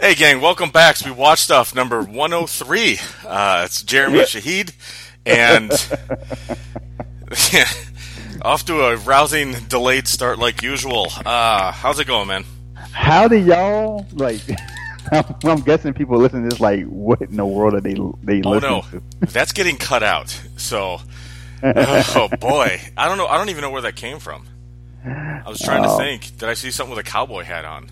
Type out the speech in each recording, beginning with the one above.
Hey, gang, welcome back. So we watched stuff number 103. It's Jeremy Shahid, and off to a rousing delayed start like usual. How's it going, man? How do y'all, like, I'm guessing people listening to this, like, what in the world are they listening to? That's getting cut out. So, oh boy. I don't know. I don't even know where that came from. I was trying to think. Did I see something with a cowboy hat on?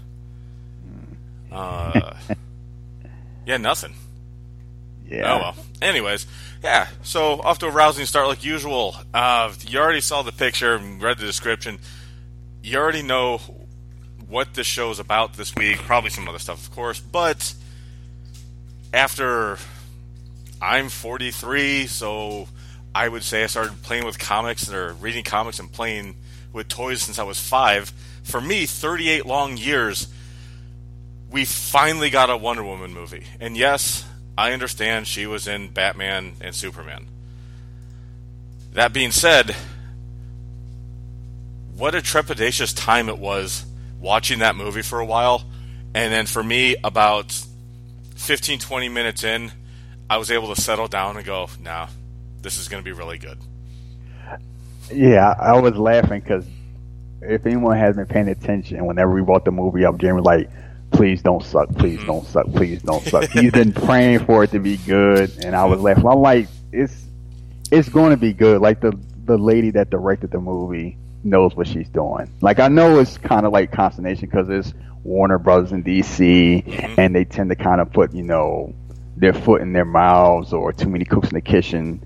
Yeah, nothing. Yeah. Oh, well. Anyways, yeah, so off to a rousing start like usual. You already saw the picture and read the description. You already know what this show's about this week. Probably some other stuff, of course. But after I'm 43, so I would say I started playing with comics or reading comics and playing with toys since I was 5. For me, 38 long years, we finally got a Wonder Woman movie. And yes, I understand she was in Batman and Superman. That being said, what a trepidatious time it was watching that movie for a while. And then for me, about 15-20 minutes in, I was able to settle down and go, nah, this is going to be really good. Yeah, I was laughing because if anyone has been paying attention, whenever we brought the movie up, Jeremy was like, please don't suck, please don't suck, please don't suck. He's been praying for it to be good, and I was laughing. I'm like, it's going to be good. Like, the lady that directed the movie knows what she's doing. Like, I know it's kind of like consternation because it's Warner Brothers in DC, and they tend to kind of put, their foot in their mouths or too many cooks in the kitchen,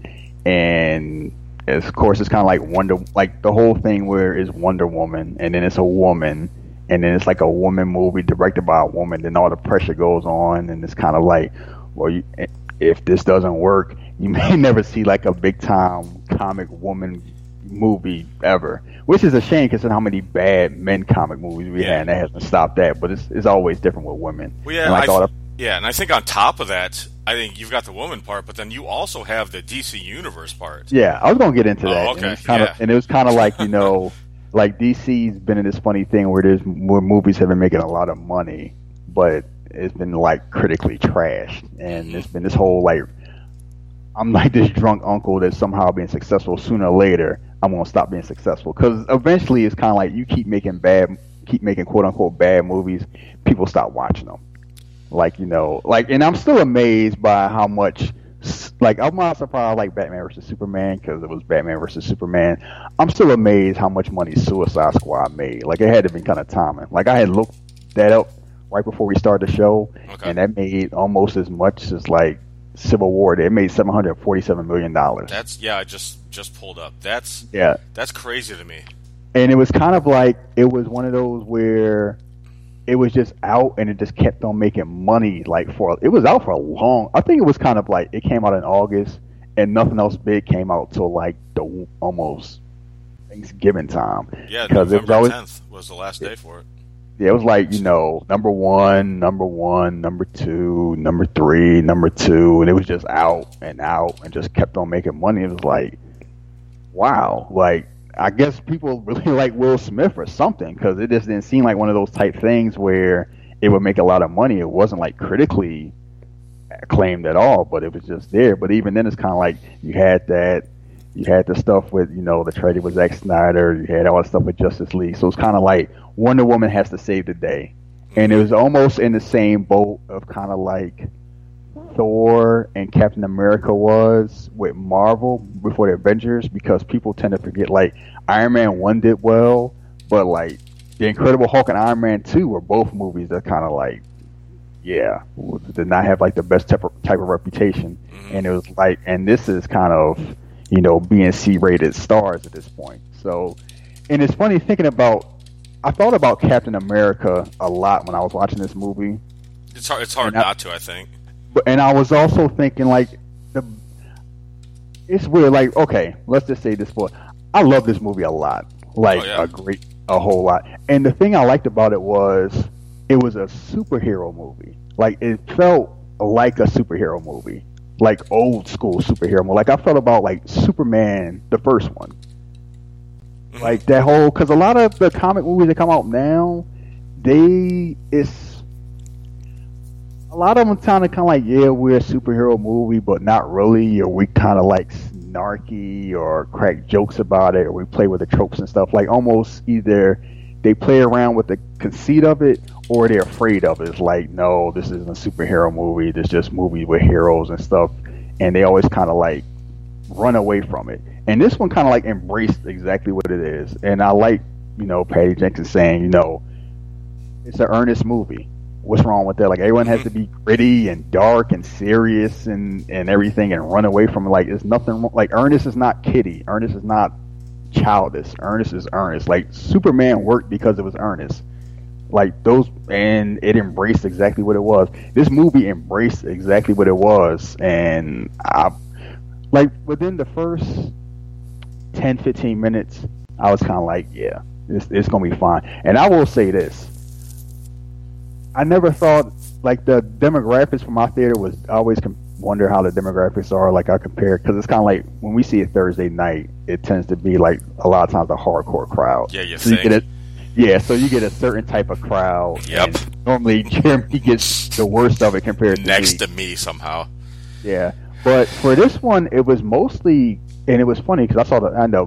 and of course it's kind of like the whole thing where it's Wonder Woman, and then it's a woman, and then it's like a woman movie directed by a woman, then all the pressure goes on, and it's kind of like, well, if this doesn't work, you may never see like a big time comic woman movie ever, which is a shame considering how many bad men comic movies we had, and that hasn't stopped that, but it's always different with women. Well, yeah, and I think on top of that, I think you've got the woman part, but then you also have the DC Universe part. Yeah, I was going to get into that. Oh, okay. And it was kind of like, like DC's been in this funny thing where movies have been making a lot of money, but it's been like critically trashed, and it's been this whole like, I'm like this drunk uncle that's somehow being successful. Sooner or later, I'm gonna stop being successful because eventually it's kind of like you keep making quote unquote bad movies, people stop watching them. Like, and I'm still amazed by how much. Like, I'm not surprised like Batman versus Superman because it was Batman versus Superman. I'm still amazed how much money Suicide Squad made. Like, it had to be kind of timing. Like, I had looked that up right before we started the show, and that made almost as much as like Civil War. It made $747 million. That's I just pulled up. That's crazy to me. And it was kind of like it was one of those where it was just out and it just kept on making money. Like it was out for a long. I think it was kind of like it came out in August and nothing else big came out till like the almost Thanksgiving time. Yeah, November 10th was the last day for it. Yeah, it was like, number one, number two, number three, number two, and it was just out and just kept on making money. It was like, wow. Like, I guess people really like Will Smith or something, because it just didn't seem like one of those type things where it would make a lot of money. It wasn't like critically acclaimed at all, but it was just there. But even then, it's kind of like you had the stuff with, the tragedy with Zack Snyder, you had all the stuff with Justice League. So it's kind of like Wonder Woman has to save the day. And it was almost in the same boat of kind of like Thor and Captain America was with Marvel before the Avengers, because people tend to forget like Iron Man 1 did well, but like The Incredible Hulk and Iron Man 2 were both movies that kind of like, did not have like the best type of reputation. And it was like, and this is kind of, being C-rated stars at this point. So, and it's funny thinking about, I thought about Captain America a lot when I was watching this movie. It's hard not to, I think. And I was also thinking, like, it's weird. Like, okay, let's just say this for, I love this movie a lot, like a whole lot. And the thing I liked about it was a superhero movie. Like, it felt like a superhero movie, like old school superhero movie. Like, I felt about like Superman, the first one. Like that whole, because a lot of the comic movies that come out now, a lot of them kind of like, yeah, we're a superhero movie, but not really, or we kind of like snarky or crack jokes about it, or we play with the tropes and stuff. Like almost either they play around with the conceit of it, or they're afraid of it. It's like, no, this isn't a superhero movie. This is just movie with heroes and stuff, and they always kind of like run away from it. And this one kind of like embraced exactly what it is. And I like, Patty Jenkins saying, it's an earnest movie. What's wrong with that? Like everyone has to be gritty and dark and serious and everything and run away from it. Like there's nothing wrong. Like Ernest is not kiddie. Ernest is not childish. Ernest is earnest. Like Superman worked because it was earnest. Like those, and it embraced exactly what it was. This movie embraced exactly what it was, and like within the first 10-15 minutes, I was kind of like, yeah, it's gonna be fine. And I will say this. I never thought, like, the demographics for my theater was, I always wonder how the demographics are, like, I compare, because it's kind of like, when we see it Thursday night, it tends to be, like, a lot of times a hardcore crowd. Yeah, you so you get a certain type of crowd. Yep. Normally, Jeremy gets the worst of it compared to Next to me, somehow. Yeah. But for this one, it was mostly, and it was funny, because I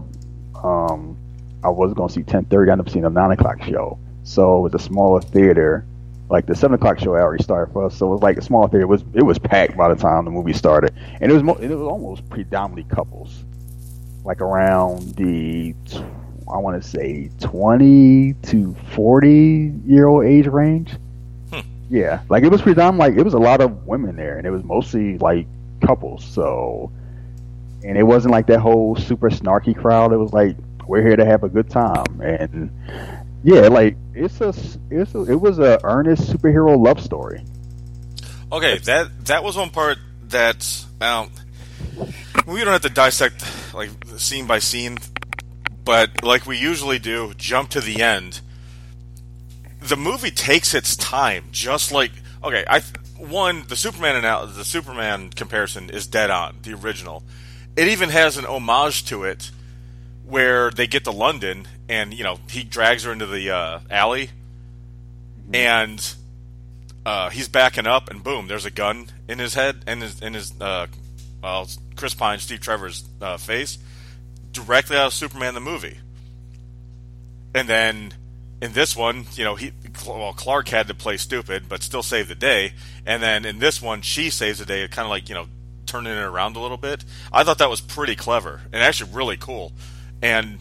was going to see 10:30, I ended up seeing a 9 o'clock show. So it was a smaller theater. Like the 7 o'clock show already started for us, so it was like a small theater. It was packed by the time the movie started, and it was almost predominantly couples, like around the I want to say 20 to 40-year-old age range. Yeah, like it was predominantly like it was a lot of women there, and it was mostly like couples. So, and it wasn't like that whole super snarky crowd. It was like we're here to have a good time, and yeah, like it was a earnest superhero love story. Okay, that was one part that we don't have to dissect like scene by scene, but like we usually do, jump to the end. The movie takes its time, just like the Superman comparison is dead on the original. It even has an homage to it, where they get to London and he drags her into the alley, and he's backing up, and boom, there's a gun in his head and in his Chris Pine, Steve Trevor's face, directly out of Superman the movie. And then in this one, Clark had to play stupid, but still save the day. And then in this one, she saves the day, kind of like turning it around a little bit. I thought that was pretty clever and actually really cool. And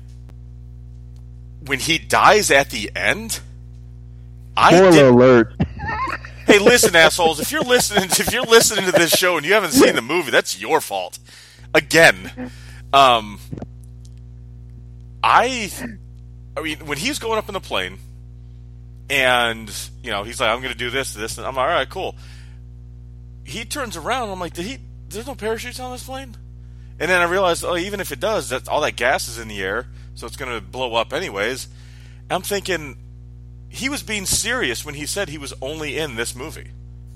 when he dies at the end, Spoiler alert. Hey, listen, assholes! If you're listening to this show and you haven't seen the movie, that's your fault. Again, I mean, when he's going up in the plane, and he's like, "I'm going to do this," and I'm like, "All right, cool." He turns around. I'm like, "There's no parachutes on this plane?" And then I realized, even if it does, all that gas is in the air, so it's going to blow up anyways. I'm thinking he was being serious when he said he was only in this movie.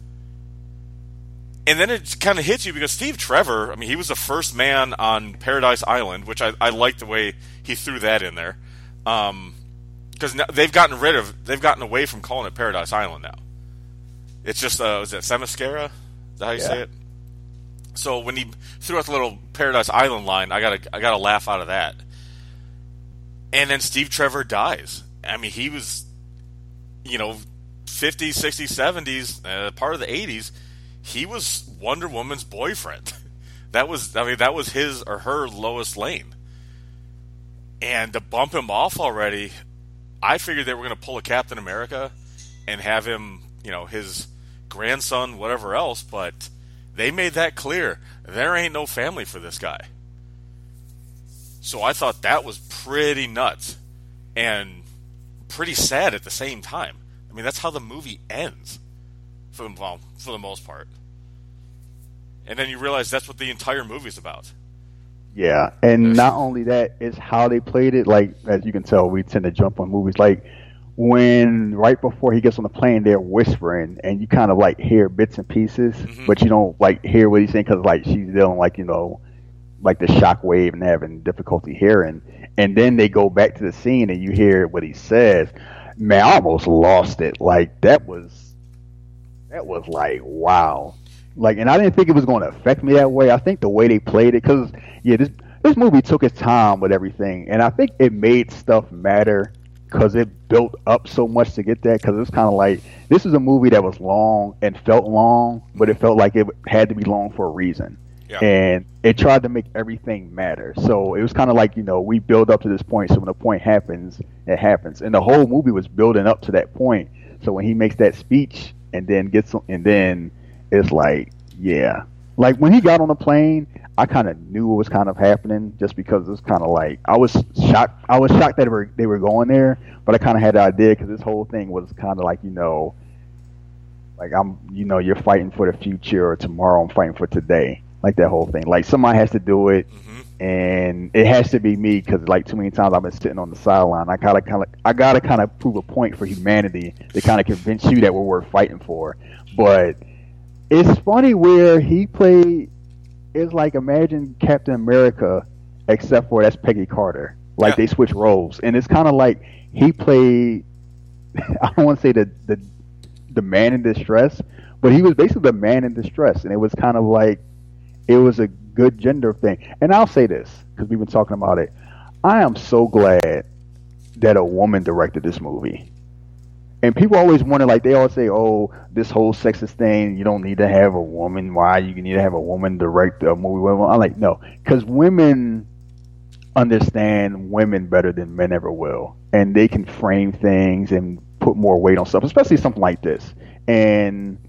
And then it kind of hits you because Steve Trevor, I mean, he was the first man on Paradise Island, which I like the way he threw that in there. Because they've gotten away from calling it Paradise Island now. It's just, is it Themyscira? Is that how you say it? So when he threw out the little Paradise Island line, I got a laugh out of that. And then Steve Trevor dies. I mean, he was, 50s, 60s, 70s, part of the 80s. He was Wonder Woman's boyfriend. That was his or her Lois Lane. And to bump him off already, I figured they were going to pull a Captain America and have him, his grandson, whatever else, but they made that clear. There ain't no family for this guy. So I thought that was pretty nuts and pretty sad at the same time. I mean, that's how the movie ends for the most part. And then you realize that's what the entire movie's about. Yeah, and not only that, it's how they played it. Like, as you can tell, we tend to jump on movies. Like, when right before he gets on the plane, they're whispering, and you kind of like hear bits and pieces, but you don't like hear what he's saying because like she's dealing like like the shock wave and having difficulty hearing. And then they go back to the scene, and you hear what he says. Man, I almost lost it. Like that was That was like, wow. Like, and I didn't think it was going to affect me that way. I think the way they played it, because yeah, this movie took its time with everything, and I think it made stuff matter because it built up so much to get that. Because it's kind of like this is a movie that was long and felt long, but it felt like it had to be long for a reason. Yeah. And it tried to make everything matter. So it was kind of like, we build up to this point. So when the point happens, it happens. And the whole movie was building up to that point. So when he makes that speech and then it's like, yeah. Like when he got on the plane, I kind of knew what was kind of happening just because it was kind of like, I was shocked. I was shocked that they were going there, but I kind of had the idea because this whole thing was kind of like, like you're fighting for the future, or tomorrow I'm fighting for today. Like that whole thing. Like somebody has to do it, and it has to be me because like too many times I've been sitting on the sideline. I gotta kind of prove a point for humanity to kind of convince you that we're worth fighting for. But it's funny where he played. It's like imagine Captain America, except for that's Peggy Carter. Like they switch roles, and it's kind of like he played. I don't want to say the man in distress, but he was basically the man in distress, and it was kind of like. It was a good gender thing. And I'll say this, because we've been talking about it. I am so glad that a woman directed this movie. And people always wonder, like, they always say, oh, this whole sexist thing, you don't need to have a woman. Why? You need to have a woman direct a movie. I'm like, no. Because women understand women better than men ever will. And they can frame things and put more weight on stuff, especially something like this. And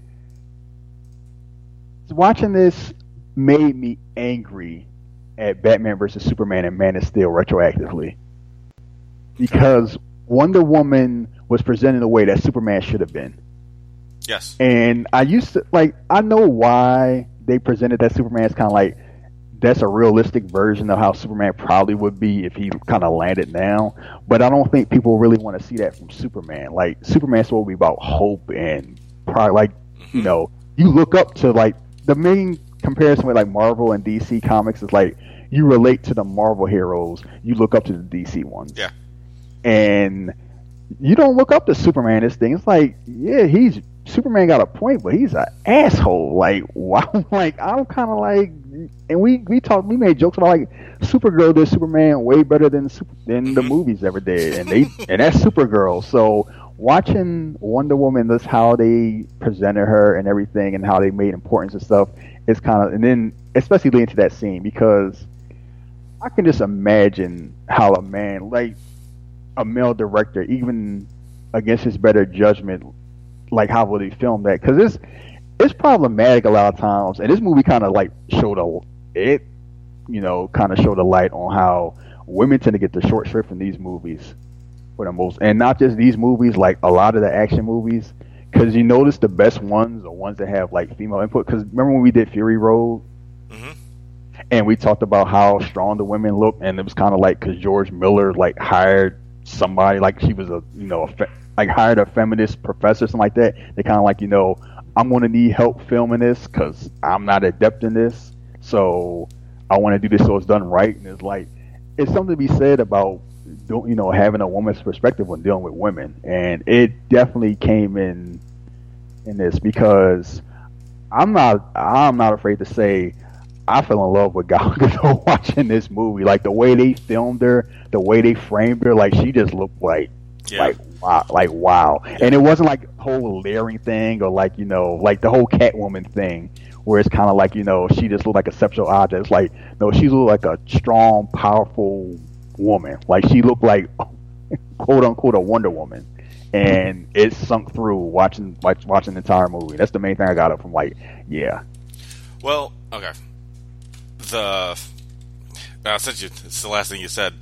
watching this made me angry at Batman versus Superman and Man of Steel retroactively because Wonder Woman was presented in a way that Superman should have been. Yes. And I know why they presented that Superman as kind of like that's a realistic version of how Superman probably would be if he kind of landed now. But I don't think people really want to see that from Superman. Like Superman's supposed to be about hope and probably like you look up to like the main comparison with like Marvel and DC comics is like you relate to the Marvel heroes, you look up to the DC ones. Yeah. And you don't look up to Superman. This thing, it's like, yeah, Superman got a point, but he's an asshole. Like, wow. Like, I'm kind of like, and we made jokes about like Supergirl did Superman way better than the movies ever did, and that's Supergirl. So watching Wonder Woman, that's how they presented her and everything, and how they made importance and stuff. It's kind of, and then especially leading to that scene because I can just imagine how a man, like a male director, even against his better judgment, like how would he film that? Because it's problematic a lot of times, and this movie kind of like showed kind of showed a light on how women tend to get the short shrift in these movies for the most, and not just these movies, like a lot of the action movies. Because you notice the best ones are ones that have like female input. Because remember when we did Fury Road, and we talked about how strong the women look, and it was kind of like because George Miller like hired somebody, like she was hired a feminist professor, something like that. They kind of like I'm going to need help filming this because I'm not adept in this, so I want to do this so it's done right. And it's like it's something to be said about having a woman's perspective when dealing with women, and it definitely came in this because I'm not afraid to say I fell in love with Gal Gadot watching this movie. Like the way they filmed her, the way they framed her, like she just looked like wow. And it wasn't like a whole layering thing or like like the whole Catwoman thing where it's kind of like she just looked like a sexual object. It's like no, she looked like a strong, powerful woman. Like she looked like quote unquote a Wonder Woman, and it sunk through watching the entire movie. That's the main thing I got up from Well, okay. Since it's the last thing you said,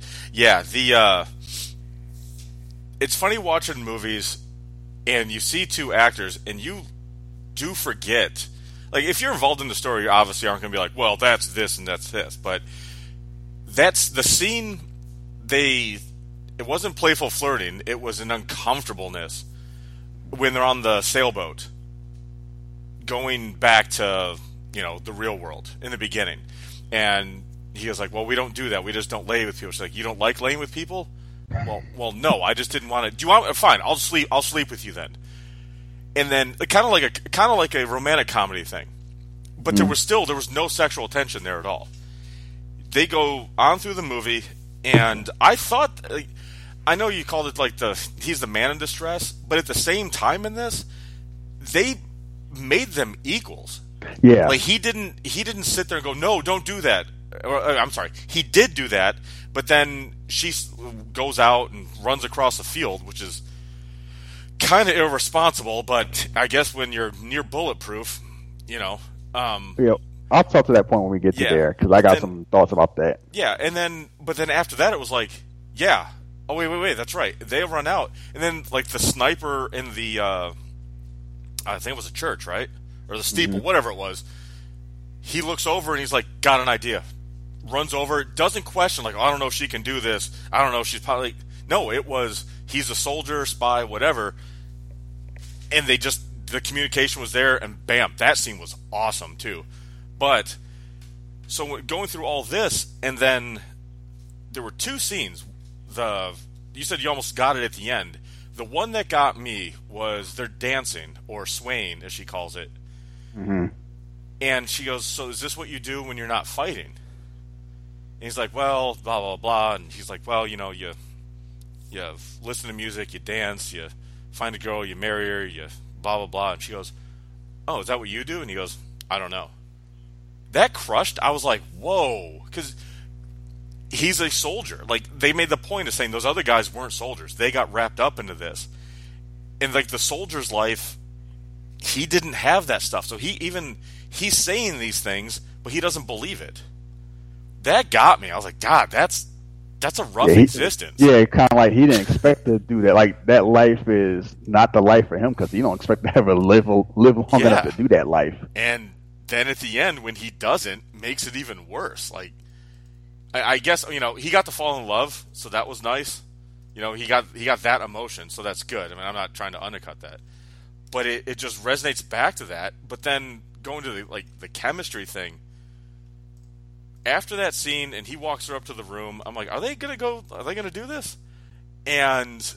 it's funny watching movies and you see two actors and you do forget. Like if you're involved in the story, you obviously aren't going to be like, well, that's this and that's this, but that's the scene. It wasn't playful flirting, it was an uncomfortableness when they're on the sailboat going back to the real world in the beginning, and he was like, well, we don't do that, we just don't lay with people. She's like, you don't like laying with people? Well no, I just didn't want to. Do you want? Fine, I'll sleep with you then. and then kind of like a romantic comedy thing, but there was no sexual tension there at all. They go on through the movie, and I thought, I know you called it like he's the man in distress, but at the same time in this, they made them equals. Yeah, like he didn't sit there and go, no, don't do that. I'm sorry, he did do that, but then she goes out and runs across the field, which is kind of irresponsible. But I guess when you're near bulletproof, you know. Yeah, I'll talk to that point when we get to there, because I got some thoughts about that. Yeah, but then after that, it was like, yeah. Oh wait, that's right. They run out, and then like the sniper in the, I think it was a church, right, or the steeple, whatever it was. He looks over and he's like, got an idea. Runs over, doesn't question, like, oh, I don't know if she can do this. I don't know if she's probably... No, it was, he's a soldier, spy, whatever. And the communication was there, and bam, that scene was awesome, too. But, so going through all this, and then there were two scenes. You said you almost got it at the end. The one that got me was they're dancing, or swaying, as she calls it. Mm-hmm. And she goes, so is this what you do when you're not fighting? And he's like, well, blah, blah, blah. And he's like, well, you know, you listen to music, you dance, you find a girl, you marry her, you blah, blah, blah. And she goes, oh, is that what you do? And he goes, I don't know. That crushed. I was like, whoa. Because he's a soldier. Like, they made the point of saying those other guys weren't soldiers. They got wrapped up into this. And, like, the soldier's life, he didn't have that stuff. So he's saying these things, but he doesn't believe it. That got me. I was like, God, that's a rough existence. Yeah, kind of like he didn't expect to do that. Like, that life is not the life for him, because you don't expect to ever live long enough to do that life. And then at the end, when he doesn't, makes it even worse. Like, I guess, you know, he got to fall in love, so that was nice. You know, he got that emotion, so that's good. I mean, I'm not trying to undercut that. But it just resonates back to that. But then going to the chemistry thing, after that scene, and he walks her up to the room, I'm like, are they gonna do this? And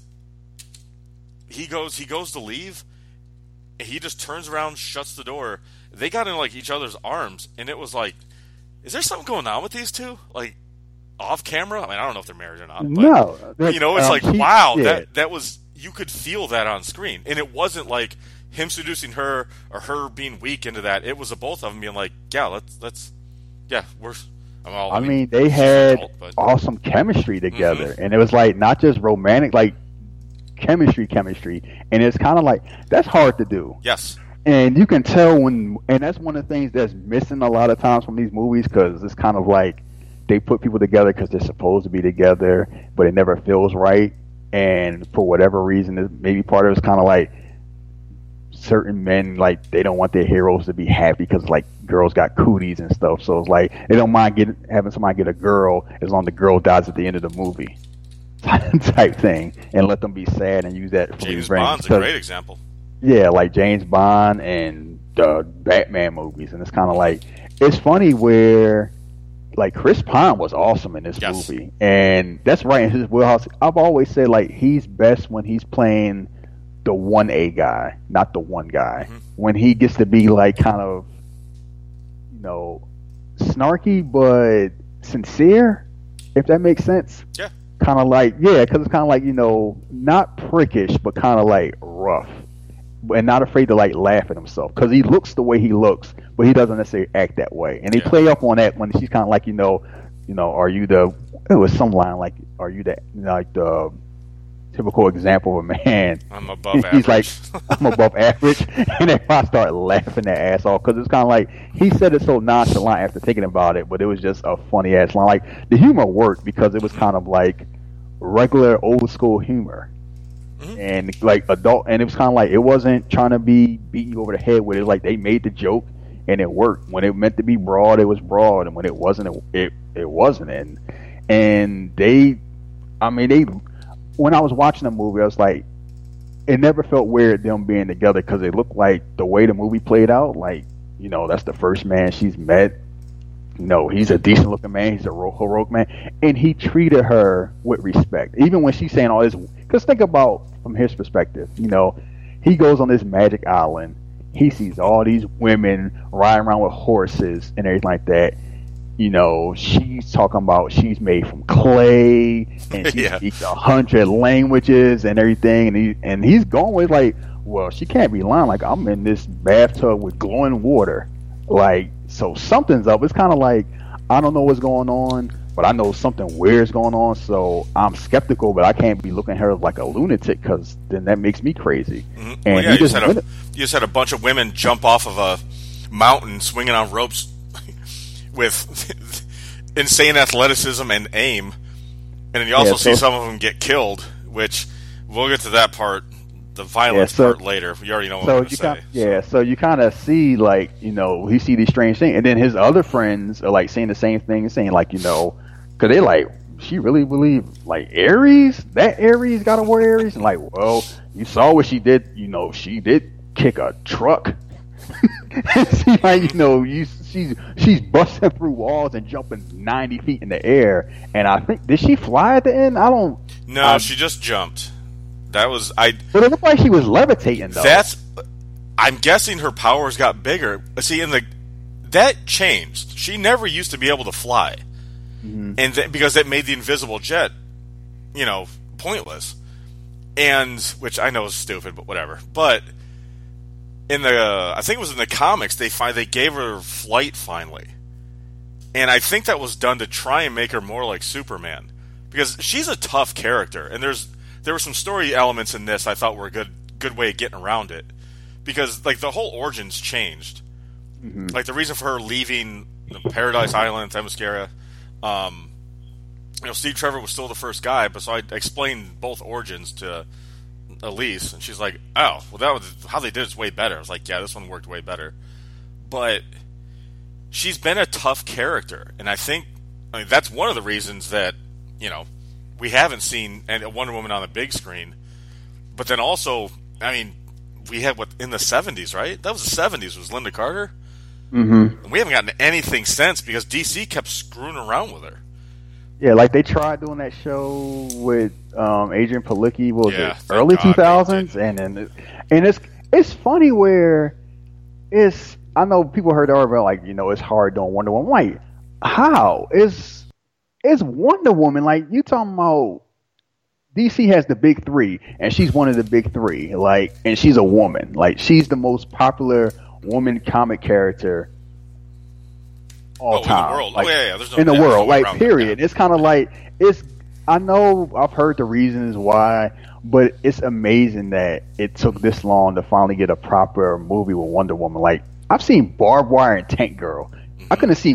he goes to leave, and he just turns around, shuts the door. They got in like each other's arms, and it was like, is there something going on with these two? Like, off camera? I mean, I don't know if they're married or not. But, no. You know, it's like, wow, that was, you could feel that on screen. And it wasn't like him seducing her or her being weak into that. It was the both of them being like, yeah, I mean, they had awesome chemistry together. And it was like, not just romantic, like chemistry. And it's kind of like, that's hard to do. Yes. And you can tell and that's one of the things that's missing a lot of times from these movies, because it's kind of like they put people together because they're supposed to be together, but it never feels right. And for whatever reason, maybe part of it's kind of like certain men, like, they don't want their heroes to be happy because, like, girls got cooties and stuff. So it's like they don't mind having somebody get a girl as long as the girl dies at the end of the movie type thing, and let them be sad and use that for James revenge. Bond's a great example. Yeah, like James Bond and the Batman movies. And it's kind of like, it's funny where, like, Chris Pine was awesome in this movie. And that's right in his wheelhouse. I've always said, like, he's best when he's playing the 1A guy, not the one guy. Mm-hmm. When he gets to be, like, kind of, you know, snarky but sincere, if that makes sense. Yeah. Kind of like, yeah, because it's kind of like, you know, not prickish, but kind of like rough. And not afraid to, like, laugh at himself, because he looks the way he looks, but he doesn't necessarily act that way. And they play up on that when she's kind of like, you know, are you the? It was some line like, are you the, like, the typical example of a man? I'm above He's average. like, I'm above average, and then I start laughing their ass off, because it's kind of like he said it so nonchalant after thinking about it, but it was just a funny ass line. Like, the humor worked because it was kind of like regular old school humor. And like adult, and it was kind of like, it wasn't trying to be beating you over the head with it. Like, they made the joke and it worked. When it meant to be broad, it was broad, and when it wasn't, it wasn't. And they, when I was watching the movie, I was like, it never felt weird them being together, because it looked like the way the movie played out, like, you know, that's the first man she's met. You know, he's a decent looking man, he's a heroic man, and he treated her with respect, even when she's saying all this. Because think about, from his perspective, you know, he goes on this magic island. He sees all these women riding around with horses and everything like that. You know, she's talking about she's made from clay and she speaks 100 languages and everything. And he's going with like, well, she can't be lying. Like, I'm in this bathtub with glowing water. Like, so something's up. It's kind of like, I don't know what's going on, but I know something weird's going on. So I'm skeptical, but I can't be looking at her like a lunatic because then that makes me crazy. Mm-hmm. And well, yeah, you just had a bunch of women jump off of a mountain swinging on ropes with insane athleticism and aim. And then you also see some of them get killed, which we'll get to that part, the violence part later. You already know what I'm going to say. So you kind of see, like, you know, he see these strange things. And then his other friends are, like, saying the same thing, saying, like, you know, because they like, she really believe, like, Ares? That Ares got to wear Ares? And like, well, you saw what she did. You know, she did kick a truck. See, like, you know, she's busting through walls and jumping 90 feet in the air. And I think, did she fly at the end? No, she just jumped. That was But it looked like she was levitating, though. I'm guessing her powers got bigger. See, that changed. She never used to be able to fly, and because that made the invisible jet, you know, pointless. And which I know is stupid, but whatever. But I think it was in the comics, they gave her flight finally, and I think that was done to try and make her more like Superman, because she's a tough character, and there were some story elements in this I thought were a good way of getting around it, because like the whole origins changed, like the reason for her leaving Paradise Island, Themyscira. You know, Steve Trevor was still the first guy, but so I explained both origins to Elise, and she's like, "Oh, well, that was how they did it's way better." I was like, "Yeah, this one worked way better," but she's been a tough character, and I mean that's one of the reasons that, you know, we haven't seen a Wonder Woman on the big screen. But then also, I mean, we had in the 70s, right? That was the 70s. Was Linda Carter? Mm-hmm. And we haven't gotten anything since because DC kept screwing around with her. Yeah, like they tried doing that show with Adrian Palicki. What was it? Early 2000s, and it's funny where I know people heard about, like, you know, it's hard doing Wonder Woman. I'm like, how is Wonder Woman, like, you talking about DC has the big three, and she's one of the big three, like, and she's a woman. Like, she's the most popular woman comic character all time. In the world. Like, There's no in the world, like, That, period. It's kind of like, I know I've heard the reasons why, but it's amazing that it took this long to finally get a proper movie with Wonder Woman. Like, I've seen Barbed Wire and Tank Girl. I couldn't see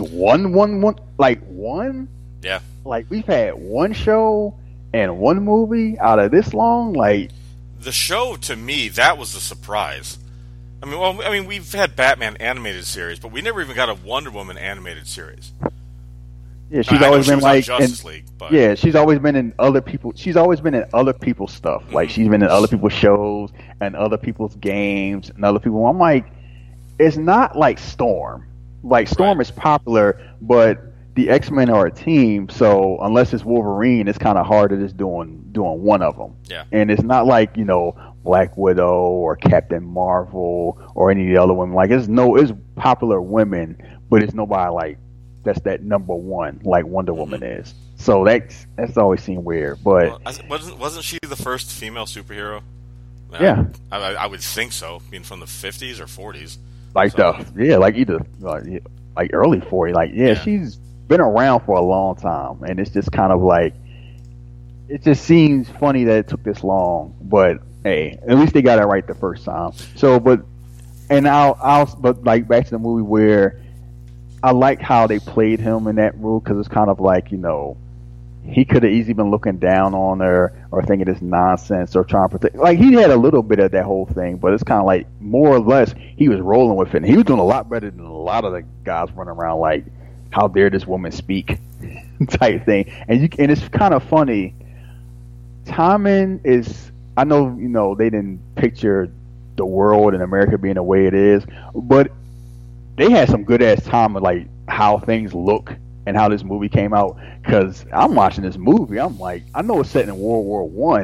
one. Yeah. Like, we've had one show and one movie out of this long. Like, the show, to me, that was the surprise. I mean, we've had Batman animated series, but we never even got a Wonder Woman animated series. Yeah, she's always been like Justice League. But. Yeah, she's always been in other people. She's always been in other people's stuff. Like, she's been in other people's shows and other people's games and other people. I'm like, it's not like Storm. Like, Storm is popular, but the X-Men are a team, so unless it's Wolverine, it's kind of hard to just doing one of them. Yeah. And it's not like, you know, Black Widow or Captain Marvel or any of the other women. Like, it's popular women, but it's nobody like that's that number one like Wonder Woman is. So that's always seemed weird. But wasn't she the first female superhero? Yeah, I would think so. Being from the 50s or 40s, like either like early 40s. Like, she's been around for a long time, and it's just kind of like, it just seems funny that it took this long. But hey, at least they got it right the first time. So, but like, back to the movie, where I like how they played him in that role, because it's kind of like, you know, he could have easily been looking down on her or thinking it's nonsense or trying to protect. Like, he had a little bit of that whole thing, but it's kind of like, more or less, he was rolling with it. And he was doing a lot better than a lot of the guys running around like, how dare this woman speak type thing. And it's kind of funny. Timing is, I know, you know, they didn't picture the world in America being the way it is, but they had some good ass time of like how things look and how this movie came out. Because I'm watching this movie, I'm like, I know it's set in World War I,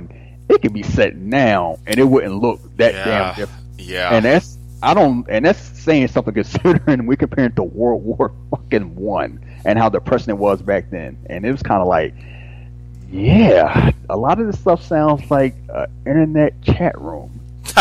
it could be set now, and it wouldn't look that damn different. Yeah. And that's saying something considering we comparing to World War fucking One and how depressing it was back then. And it was kind of like, yeah, a lot of this stuff sounds like an internet chat room.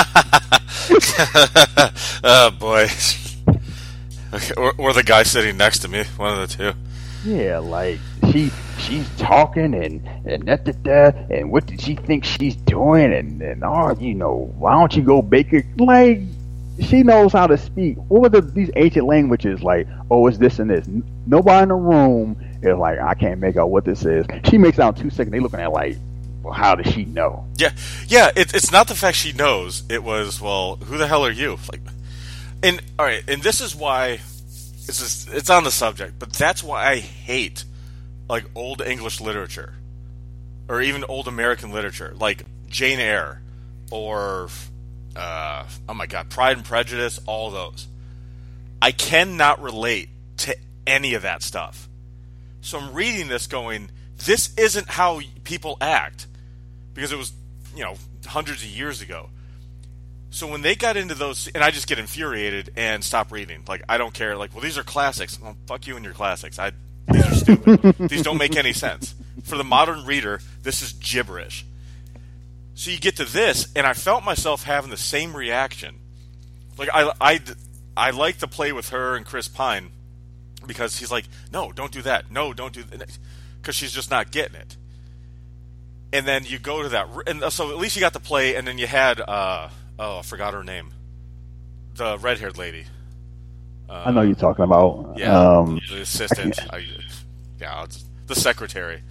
Oh boy. Or the guy sitting next to me, one of the two. Yeah, like she's talking and and what did she think she's doing and why don't you go bake it? Like, she knows how to speak. What were these ancient languages like? Oh, it's this and this. Nobody in the room is like, I can't make out what this is. She makes out in 2 seconds. They looking at like, well, how does she know? Yeah. It's not the fact she knows. It was, well, who the hell are you? Like, and all right, and this is why it's on the subject, but that's why I hate like old English literature or even old American literature, like Jane Eyre or oh my God, Pride and Prejudice, all those. I cannot relate to any of that stuff. So I'm reading this going, this isn't how people act, because it was, hundreds of years ago. So when they got into those, and I just get infuriated and stop reading. Like, I don't care. Like, well, these are classics. Well, fuck you and your classics. These are stupid. These don't make any sense. For the modern reader, this is gibberish. So you get to this, and I felt myself having the same reaction. Like, I like to play with her and Chris Pine, because he's like, no, don't do that. No, don't do that. Because she's just not getting it. And then you go to that, and so at least you got to play, and then you had, I forgot her name. The red-haired lady. I know you're talking about. Yeah, the assistant. The secretary.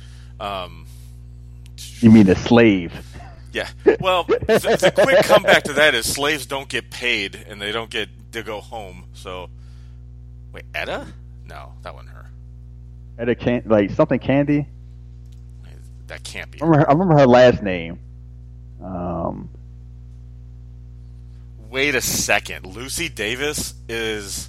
You mean the slave? Yeah. Well, the quick comeback to that is slaves don't get paid, and they don't get to go home. So, wait, Etta? No, that wasn't her. Etta like something Candy? That can't be. I remember her last name. Wait a second. Lucy Davis is...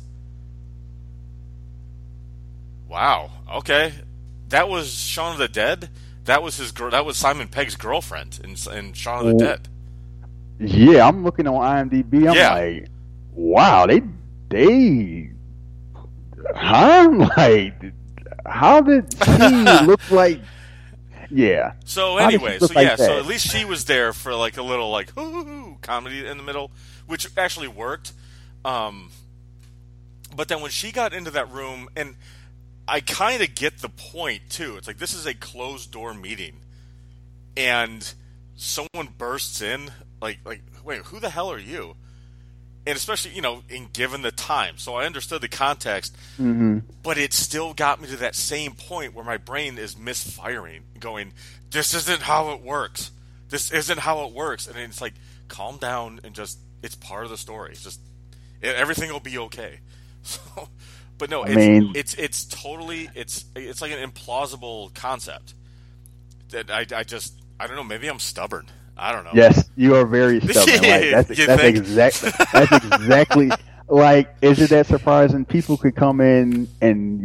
Wow. Okay. That was Shaun of the Dead? That was That was Simon Pegg's girlfriend in Shaun of the Dead. Yeah, I'm looking on IMDb. I'm like, wow, they huh? Like, how did she look like? Yeah. So anyway, so at least she was there for like a little like hoo comedy in the middle, which actually worked. But then when she got into that room, and I kind of get the point too. It's like, this is a closed door meeting, and someone bursts in like wait, who the hell are you? And especially, given the time. So I understood the context, but it still got me to that same point where my brain is misfiring, going, this isn't how it works. This isn't how it works. And it's like, calm down and just, it's part of the story. It's just, everything will be okay. So, but no, it's totally, it's like an implausible concept that I don't know, maybe I'm stubborn. I don't know. Yes, you are very stubborn. Like, that's exactly like. Is it that surprising? People could come in and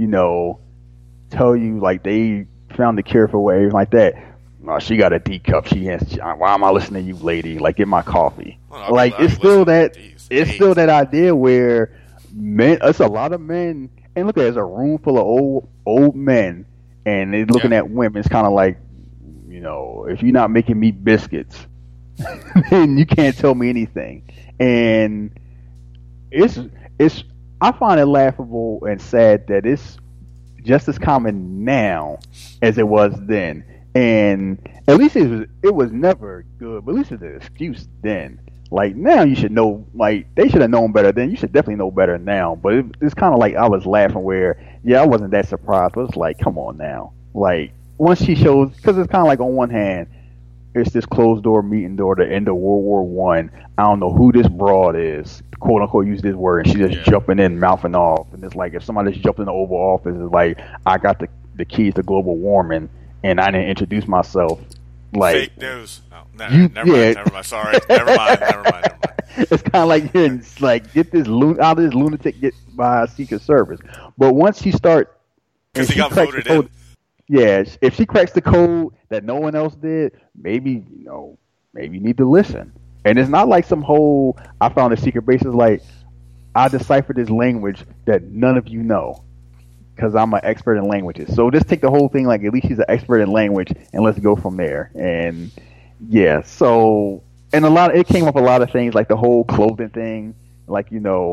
tell you like they found the cure for whatever like that. No, she got a D cup. Why am I listening to you, lady? Like, get my coffee. Well, like, it's still that. It's still that idea where men. It's a lot of men. And look at it, it's a room full of old men, and they're looking at women. It's kind of like, if you're not making me biscuits, then you can't tell me anything. And it's I find it laughable and sad that it's just as common now as it was then. And at least it was never good, but at least it's an excuse then. Like, now you should know, like, they should have known better then. You should definitely know better now. But it's kind of like I was laughing where, I wasn't that surprised, but it's like, come on now. Like, once she shows, because it's kind of like, on one hand, it's this closed door meeting door to end of World War One. I don't know who this broad is, quote unquote, use this word, and she just jumping in, mouthing off. And it's like, if somebody just jumped in the Oval Office, it's like, I got the keys to global warming, and I didn't introduce myself. Like, fake news. Oh, never mind. Sorry, never mind. It's kind of like, get this out of this lunatic, get by Secret Service. But once she start, because he got voted in. Yeah, if she cracks the code that no one else did, maybe, maybe you need to listen. And it's not like some whole I found a secret base. It's like I deciphered this language that none of you know because I'm an expert in languages. So just take the whole thing like at least she's an expert in language, and let's go from there. And yeah, so and it came up a lot of things like the whole clothing thing, like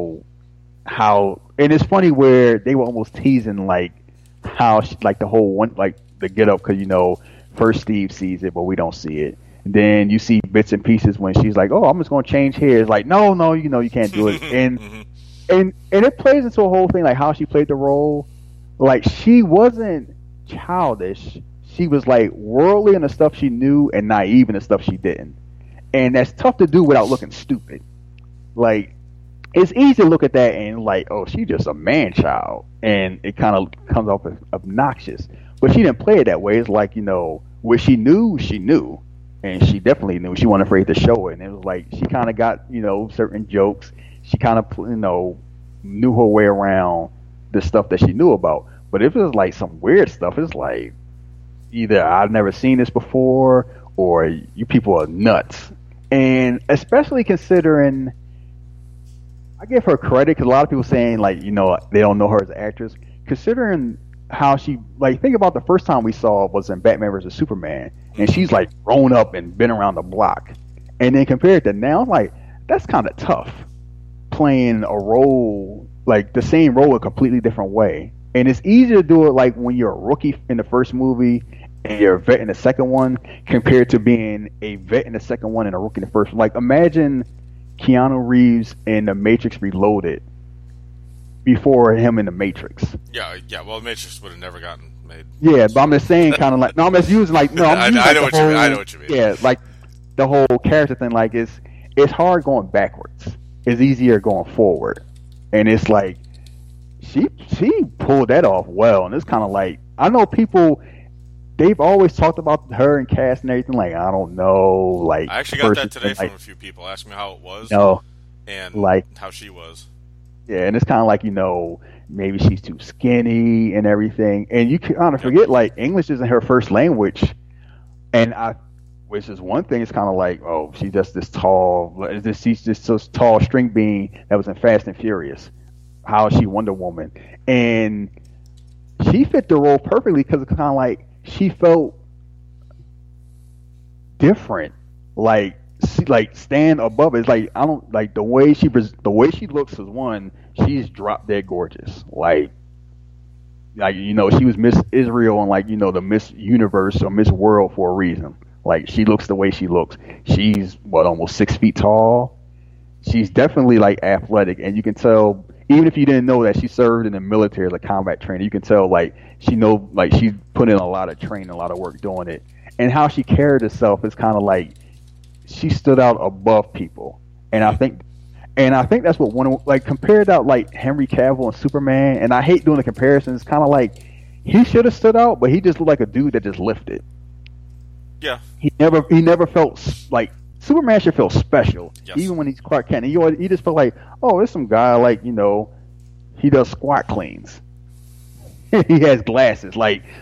how, and it's funny where they were almost teasing like how she, like the whole one like the get up because first Steve sees it but we don't see it. Then you see bits and pieces when she's like, "Oh, I'm just gonna change hair." It's like, no, you can't do it. And it plays into a whole thing like how she played the role. Like she wasn't childish. She was like worldly in the stuff she knew and naive in the stuff she didn't. And that's tough to do without looking stupid. Like it's easy to look at that and like, oh, she's just a man child, and it kind of comes off as obnoxious. But she didn't play it that way. It's like what she knew, and she definitely knew. She wasn't afraid to show it. And it was like she kind of got certain jokes. She kind of knew her way around the stuff that she knew about. But if it was like some weird stuff, it's like either I've never seen this before or you people are nuts. And especially considering, I give her credit because a lot of people saying like they don't know her as an actress. Considering how she think about the first time we saw was in Batman vs Superman, and she's like grown up and been around the block. And then compared to now, I'm like that's kind of tough playing a role like the same role a completely different way. And it's easier to do it like when you're a rookie in the first movie and you're a vet in the second one compared to being a vet in the second one and a rookie in the first one. Like imagine Keanu Reeves in The Matrix Reloaded before him in The Matrix. Yeah. Well, The Matrix would have never gotten made. Yeah, but I'm just saying kind of like, no, I'm just using like, no, I'm using I know what you mean. Yeah, like the whole character thing, like it's hard going backwards. It's easier going forward. And it's like she pulled that off well, and it's kind of like I know people they've always talked about her and cast and everything. Like I don't know, like I actually got that today from a few people asking me how it was, and like how she was. Yeah, and it's kind of like maybe she's too skinny and everything, and you kind of forget like English isn't her first language, which is one thing. It's kind of like she's just this tall, she's just this tall string bean that was in Fast and Furious. How is she Wonder Woman? And she fit the role perfectly because it's kind of like she felt different, like she stand above it. It's like I don't like the way she looks is one. She's drop dead gorgeous, like she was Miss Israel and the Miss Universe or Miss World for a reason. Like she looks the way she looks. She's almost 6 feet tall. She's definitely athletic, and you can tell. Even if you didn't know that she served in the military as a combat trainer, you can tell she put in a lot of training, a lot of work doing it, and how she carried herself is kind of like she stood out above people. And I think that's what compared out Henry Cavill and Superman. And I hate doing the comparisons. It's kind of like he should have stood out, but he just looked like a dude that just lifted. Yeah, he never felt like. Superman should feel special, yes. Even when he's Clark Kent. He just felt like, there's some guy he does squat cleans. He has glasses,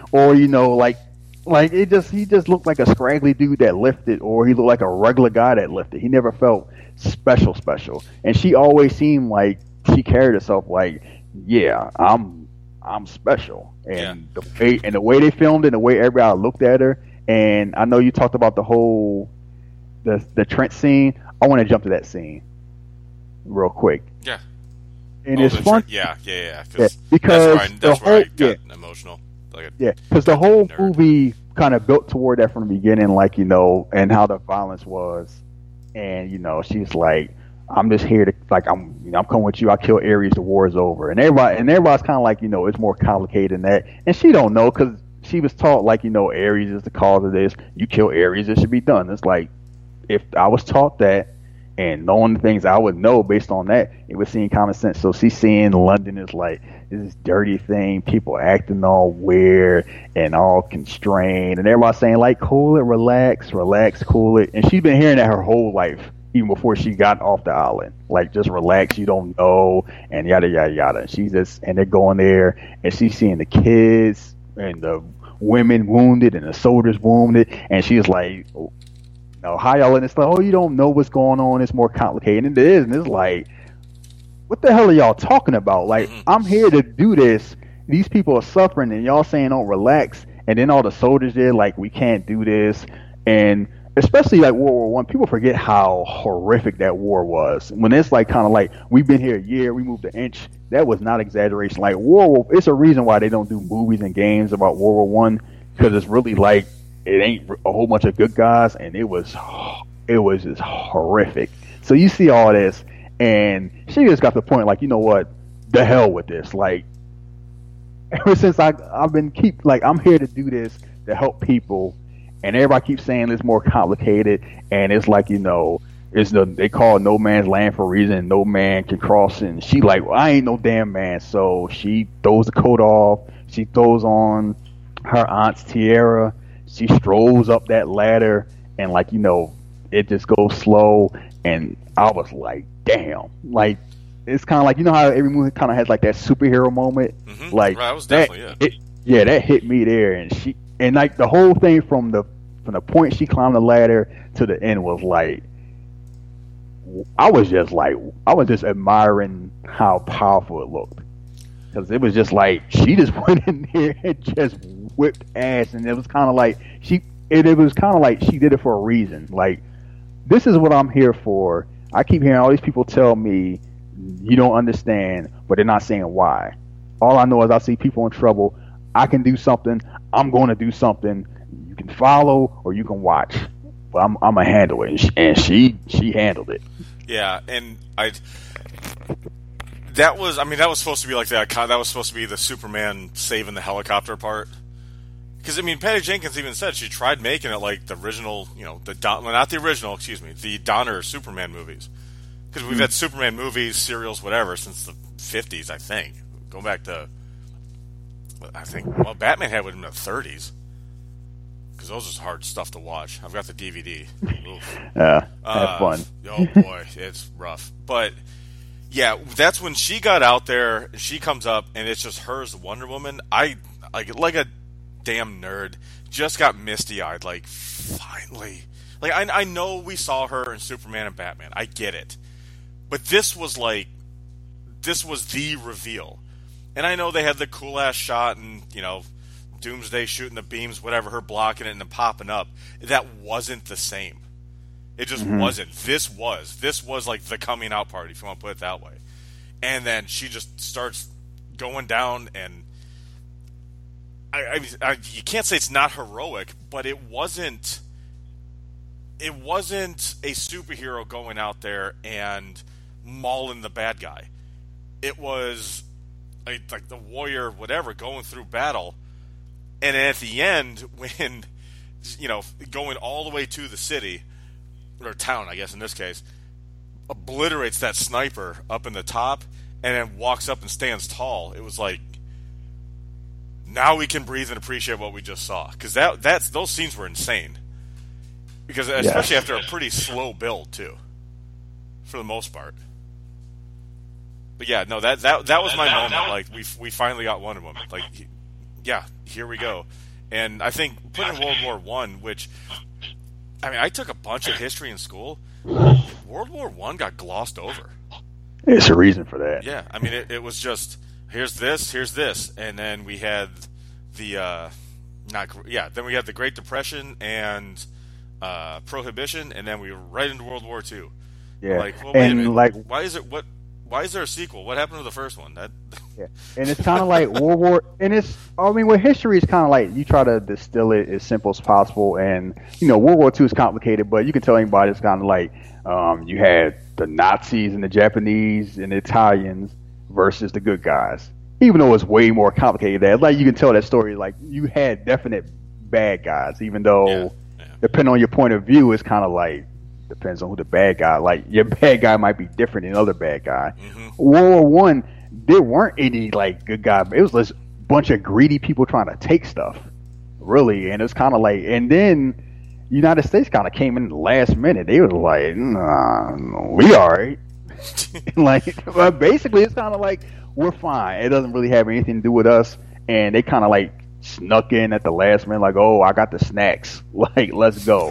he just looked like a scraggly dude that lifted, or he looked like a regular guy that lifted. He never felt special. And she always seemed like she carried herself like, yeah, I'm special. And the way they filmed it, and the way everybody looked at her, and I know you talked about the whole. The Trent scene, I want to jump to that scene real quick. Yeah. And it's fun. Yeah. Because that's where I got emotional. Because the whole movie kind of built toward that from the beginning, and how the violence was. And, she's like, I'm just here to, I'm coming with you. I kill Ares, the war is over. And everybody's kind of like, it's more complicated than that. And she don't know because she was taught, Ares is the cause of this. You kill Ares, it should be done. It's like, if I was taught that and knowing the things I would know based on that, it would seem common sense. So she's seeing London is this dirty thing, people acting all weird and all constrained, and everybody's saying cool it, relax, cool it. And she's been hearing that her whole life, even before she got off the island. Just relax, you don't know, and yada yada yada. And they're going there, and she's seeing the kids and the women wounded and the soldiers wounded, and she's like, know, how y'all in this? Like, oh, you don't know what's going on. It's more complicated. And it is. And it's like, what the hell are y'all talking about? Like, I'm here to do this. These people are suffering, and y'all saying, "Oh, relax." And then all the soldiers there, like, we can't do this. And especially like World War One, people forget how horrific that war was. When it's like kind of like we've been here a year, we moved an inch. That was not exaggeration. Like it's a reason why they don't do movies and games about World War One, because it's really like it ain't a whole bunch of good guys, and it was just horrific. So you see all this, and she just got to the point like, you know what, the hell with this. Like ever since I've been I'm here to do this to help people. And everybody keeps saying it's more complicated, and it's like, you know, they call it no man's land for a reason. No man can cross it. And she like, well, I ain't no damn man. So she throws the coat off. She throws on her aunt's tiara. She strolls up that ladder, and like, you know, it just goes slow. And I was like, damn. Like, it's kind of like, you know how every movie kind of has like that superhero moment. Mm-hmm. Like right, was definitely that hit me there, and like the whole thing from the point she climbed the ladder to the end was like, I was just admiring how powerful it looked, because it was just like she just went in there and just whipped ass, and it was kind of like she did it for a reason. Like, this is what I'm here for. I keep hearing all these people tell me you don't understand, but they're not saying why. All I know is I see people in trouble. I can do something. I'm going to do something. You can follow or you can watch, but I'm gonna handle it. And she handled it. Yeah, and that was supposed to be like that. That was supposed to be the Superman saving the helicopter part. Because I mean, Patty Jenkins even said she tried making it like the original, you know, the Donner Superman movies. Because we've had Superman movies, serials, whatever, since the 50s, I think, going back to. Batman had one in the 30s, because those is hard stuff to watch. I've got the DVD. Have fun. Oh boy, it's rough. But yeah, that's when she got out there. She comes up, and it's just her as Wonder Woman. I like a damn nerd, just got misty eyed. Like, finally, like I know we saw her in Superman and Batman. I get it, but this was the reveal. And I know they had the cool-ass shot and, you know, Doomsday shooting the beams, whatever, her blocking it and then popping up. That wasn't the same. It just wasn't. This was like the coming out party, if you want to put it that way. And then she just starts going down, and you can't say it's not heroic, but it wasn't a superhero going out there and mauling the bad guy. It was like the warrior, whatever, going through battle, and at the end, when, you know, going all the way to the city or town, I guess in this case, obliterates that sniper up in the top, and then walks up and stands tall. It was like, now we can breathe and appreciate what we just saw, because those scenes were insane. Because especially after a pretty slow build too, for the most part. But yeah, no, that was my moment. Like, we finally got Wonder Woman. Like, yeah, here we go. And I think putting World War One, which, I mean, I took a bunch of history in school. World War One got glossed over. It's a reason for that. Yeah, I mean, it was just here's this, and then we had the then we had the Great Depression and Prohibition, and then we were right into World War Two. Yeah, like, well, wait a minute. Like, why is there a sequel? What happened to the first one? Yeah, and it's kind of like World War, and with history, it's kind of like you try to distill it as simple as possible, and you know, World War II is complicated, but you can tell anybody it's kind of like you had the Nazis and the Japanese and the Italians versus the good guys. Even though it's way more complicated, that like you can tell that story like you had definite bad guys, even though depending on your point of view, it's kind of like. Depends on who the bad guy. Like, your bad guy might be different than other bad guy. World War One, there weren't any like good guys. It was this bunch of greedy people trying to take stuff, really. And it's kind of like, and then United States kind of came in the last minute. They was like, nah, we all right. Like, but basically, it's kind of like we're fine. It doesn't really have anything to do with us. And they kind of like snuck in at the last minute, like, oh, I got the snacks. Like, let's go.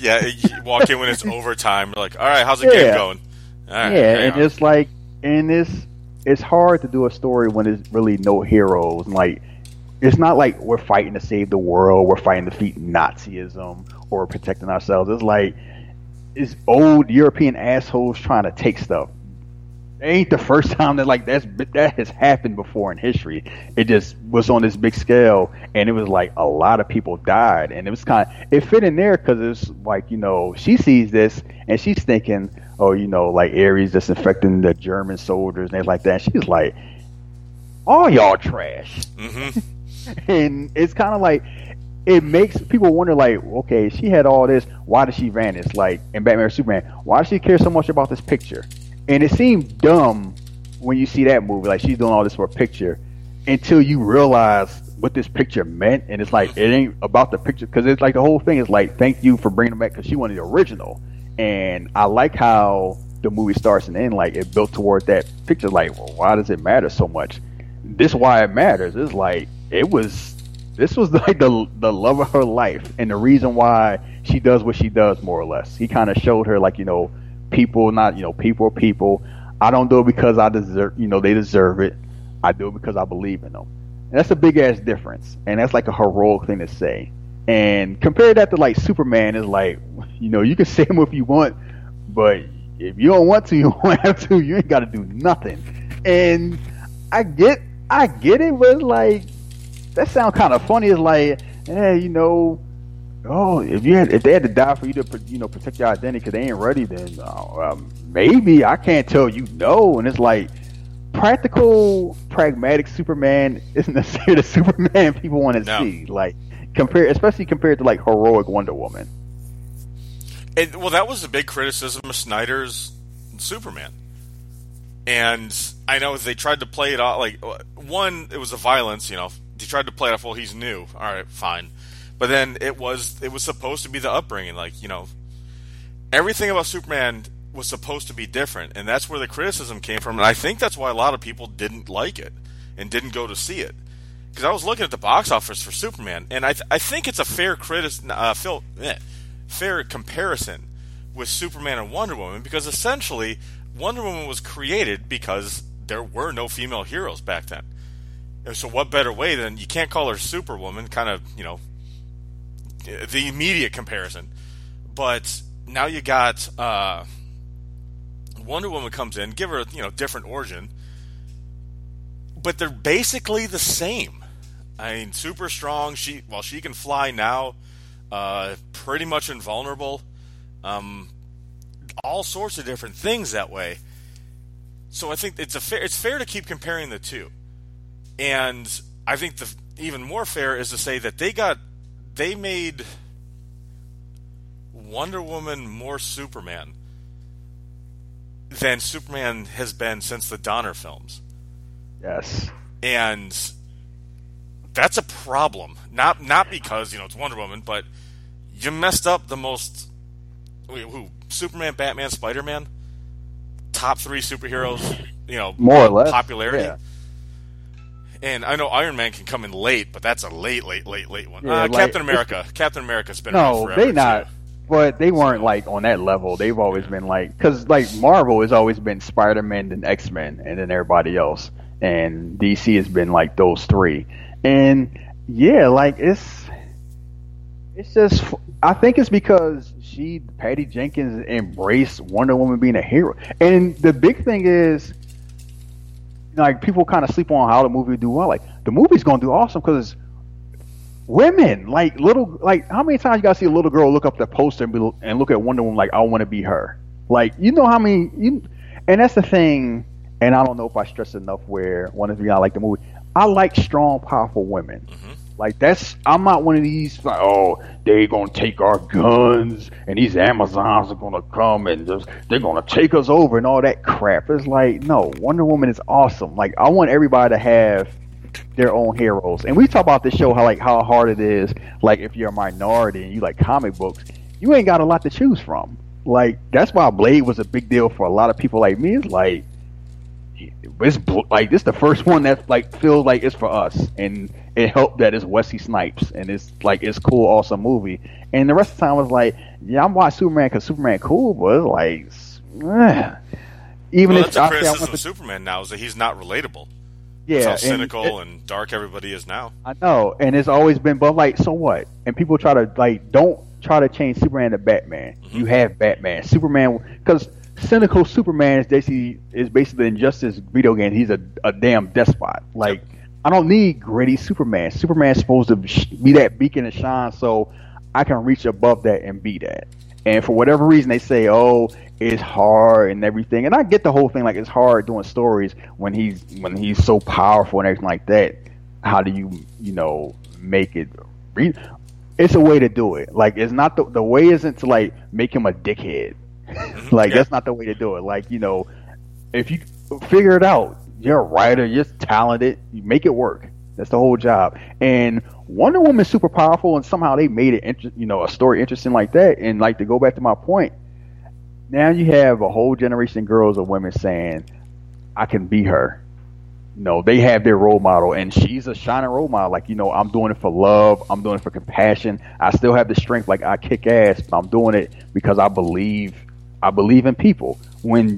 Yeah, you walk in when it's overtime. You're like, all right, how's the game going? All right, and it's like, and it's hard to do a story when there's really no heroes. Like, it's not like we're fighting to save the world, we're fighting to defeat Nazism or protecting ourselves. It's like it's old European assholes trying to take stuff. It ain't the first time that has happened before in history. It just was on this big scale, and it was like a lot of people died, and it was it fit in there because it's like, she sees this and she's thinking, oh, like Ares disinfecting the German soldiers and things like that. And she's like, all y'all trash. Mm-hmm. And it's kind of like, it makes people wonder, like, okay, she had all this, why did she vanish? Like in Batman or Superman, why does she care so much about this picture? And it seemed dumb when you see that movie, like she's doing all this for a picture, until you realize what this picture meant. And it's like, it ain't about the picture, because it's like the whole thing is like, thank you for bringing them back, because she wanted the original. And I like how the movie starts and ends, like it built toward that picture. Like, well, why does it matter so much? This is why it matters. It's like, this was like the love of her life, and the reason why she does what she does, more or less. He kind of showed her, like, people are people. I don't do it because I deserve, they deserve it. I do it because I believe in them. And that's a big ass difference, and that's like a heroic thing to say. And compare that to like Superman, is like, you can say him if you want, but if you don't want to, you don't have to. You ain't got to do nothing. And I get it, but it's like, that sounds kind of funny. It's like, oh, if they had to die for you to, protect your identity because they ain't ready, then maybe I can't tell you no. And it's like, pragmatic Superman isn't necessarily the Superman people want to see. Like, especially compared to like heroic Wonder Woman. Well, that was the big criticism of Snyder's Superman. And I know they tried to play it off, like, one, it was the violence, they tried to play it off, well, he's new. All right, fine. But then it was supposed to be the upbringing, like, everything about Superman was supposed to be different, and that's where the criticism came from, and I think that's why a lot of people didn't like it and didn't go to see it. Because I was looking at the box office for Superman, and I think it's a fair fair comparison with Superman and Wonder Woman, because essentially Wonder Woman was created because there were no female heroes back then. And so what better way than, you can't call her Superwoman, kind of, the immediate comparison. But now you got Wonder Woman comes in, give her a different origin, but they're basically the same. I mean, super strong. She can fly now, pretty much invulnerable. All sorts of different things that way. So I think it's fair to keep comparing the two. And I think the even more fair is to say that they made Wonder Woman more Superman than Superman has been since the Donner films. Yes. And that's a problem. Not because, it's Wonder Woman, but you messed up the most... Who? Superman, Batman, Spider-Man? Top 3 superheroes, more or less popularity. Yeah. And I know Iron Man can come in late, but that's a late one. Yeah, Captain America. Captain America's been around forever. No, they not. Too. But they weren't like on that level. They've always been like, because like Marvel has always been Spider-Man and X-Men and then everybody else, and DC has been like those 3. And yeah, like it's just, I think it's because Patty Jenkins embraced Wonder Woman being a hero. And the big thing is, like, people kind of sleep on how the movie would do well. Like, the movie's gonna do awesome because women, like how many times you gotta see a little girl look up the poster and look at Wonder Woman like, I want to be her. Like, how many, and that's the thing. And I don't know if I stress enough where one of you, I like the movie. I like strong, powerful women. Mm-hmm. Like, I'm not one of these, like, oh, they're going to take our guns and these Amazons are going to come and they're going to take us over and all that crap. It's like, no, Wonder Woman is awesome. Like, I want everybody to have their own heroes. And we talk about this show, how hard it is. Like, if you're a minority and you like comic books, you ain't got a lot to choose from. Like, that's why Blade was a big deal for a lot of people like me. It's like, like this the first one that like feels like it's for us, and it helped that it's Wesley Snipes and it's like it's cool, awesome movie. And the rest of the time was like, yeah, I'm watching Superman because Superman cool, but it's like, even well, if that's a criticism of Superman now is that he's not relatable. Yeah, that's how cynical and dark everybody is now. I know, and it's always been, but like, so what? And people try to like, don't try to change Superman to Batman. Mm-hmm. You have Batman, Superman, because cynical Superman is basically Injustice video game. He's a damn despot. Like, yep. I don't need gritty Superman. Superman's supposed to be that beacon and shine, so I can reach above that and be that. And for whatever reason, they say, oh, it's hard and everything. And I get the whole thing, like it's hard doing stories when he's so powerful and everything like that. How do you make it? It's a way to do it. Like, it's not the way isn't to like make him a dickhead. Like, that's not the way to do it. Like, if you figure it out, you're a writer, you're talented, you make it work. That's the whole job. And Wonder Woman's super powerful, and somehow they made it, a story interesting like that. And like, to go back to my point, now you have a whole generation of girls or women saying, I can be her. They have their role model, and she's a shining role model. Like, I'm doing it for love. I'm doing it for compassion. I still have the strength. Like, I kick ass, but I'm doing it because I believe in people. When